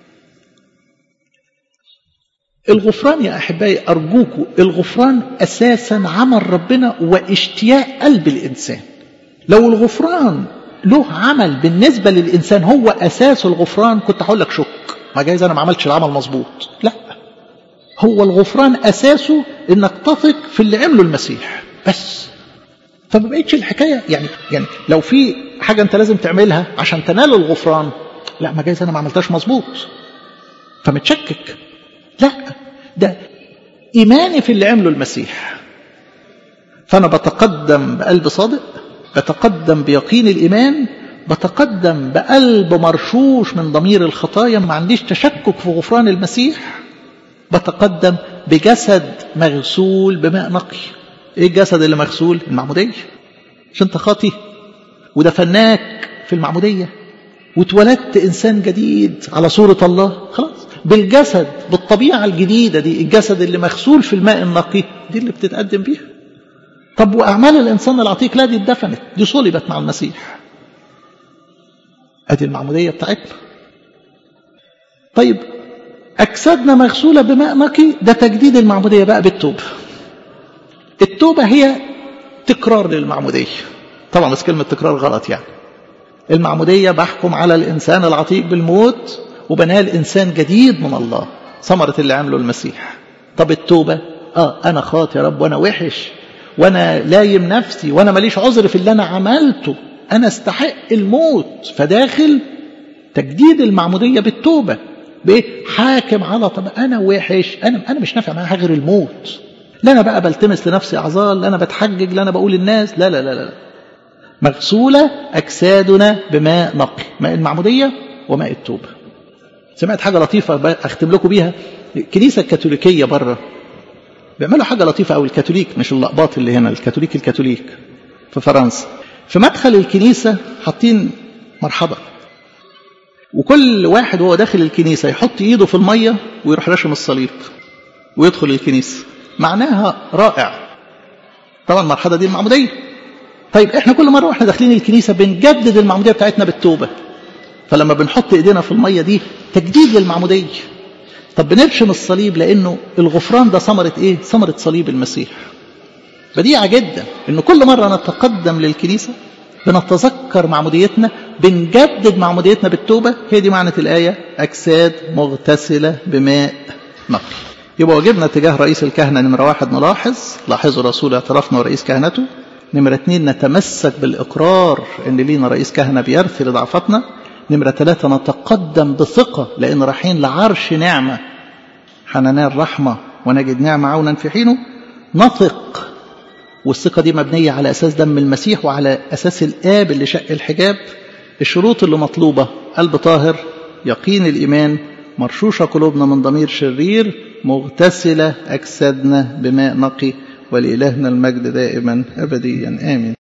الغفران يا أحبائي أرجوكوا، الغفران أساسا عمل ربنا واشتياق قلب الإنسان. لو الغفران له عمل بالنسبة للإنسان هو أساس الغفران كنت هقول لك شك، ما جايز أنا ما عملتش العمل مظبوط. لا، هو الغفران أساسه إنك تثق في اللي عمله المسيح بس. فما بقيتش الحكاية يعني يعني لو في حاجة أنت لازم تعملها عشان تنال الغفران، لا ما جايز أنا ما عملتهاش مظبوط فمتشكك. لا، ده إيماني في اللي عمله المسيح. فأنا بتقدم بقلب صادق، بتقدم بيقين الإيمان، بتقدم بقلب مرشوش من ضمير الخطايا، ما عنديش تشكك في غفران المسيح. بتقدم بجسد مغسول بماء نقي. إيه الجسد اللي مغسول؟ المعمودية. عشان أنت خاطي ودفناك في المعمودية واتولدت إنسان جديد على صورة الله. خلاص بالجسد، بالطبيعة الجديدة دي، الجسد اللي مغسول في الماء النقي، دي اللي بتتقدم بيها. طب وأعمال الإنسان العتيق؟ لا، دي اتدفنت، دي صلبت مع المسيح. أدي المعمودية بتاعتنا. طيب أجسادنا مغسولة بماء نقي، ده تجديد المعمودية بقى بالتوبة. التوبة هي تكرار للمعمودية. طبعا بس كلمة تكرار غلط يعني. المعمودية بحكم على الإنسان العتيق بالموت وبنال إنسان جديد من الله، ثمرة اللي عمله المسيح. طب التوبة، آه أنا خاطئ يا رب، وأنا وحش، وأنا لايم نفسي، وأنا ماليش عذر في اللي أنا عملته، أنا استحق الموت. فداخل تجديد المعمودية بالتوبة بإيه؟ حاكم على طب أنا وحش، أنا أنا مش نافع معاها غير الموت. لا أنا بقى بلتمس لنفسي أعذار، لا أنا بتحجج، لا أنا بقول الناس، لا لا لا لا. مغسولة أجسادنا بماء نقي، ماء المعمودية وماء التوبة. سمعت حاجة لطيفة أختم لكم بيها. الكنيسة الكاثوليكية بره بيعملوا حاجة لطيفة أو الكاثوليك، مش اللقباط اللي هنا، الكاثوليك الكاثوليك في فرنسا، في مدخل الكنيسة حاطين مرحبا، وكل واحد وهو داخل الكنيسة يحط إيده في المية ويروح راشم الصليب ويدخل الكنيسة. معناها رائع. طبعا المرحبا دي المعمودية. طيب احنا كل مرة واحنا داخلين الكنيسة بنجدد المعمودية بتاعتنا بالتوبة. فلما بنحط ايدينا في المية دي تجديد للمعمودية. طب بنرشم الصليب لانه الغفران ده ثمرة ايه؟ ثمرة صليب المسيح. بديعة جدا ان كل مرة نتقدم للكنيسة بنتذكر معموديتنا، بنجدد معموديتنا بالتوبة. هي دي معنى الآية أجساد مغتسلة بماء نقي. يبقى واجبنا تجاه رئيس الكهنة نمرة واحد نلاحظ، لاحظوا رسول اعترافنا ورئيس كهنته. نمرة اثنين نتمسك بالإقرار ان لينا رئيس كهنة بيرثي لضعفتنا. نمرة ثلاثة نتقدم بثقة لأن رايحين لعرش نعمة، حننال رحمة ونجد نعمة عونا في حينه. نثق، والثقة دي مبنية على أساس دم المسيح وعلى أساس الآب اللي شق الحجاب. الشروط اللي مطلوبة: قلب طاهر، يقين الإيمان، مرشوشة قلوبنا من ضمير شرير، مغتسلة أجسادنا بماء نقي. ولإلهنا المجد دائما أبديا آمين.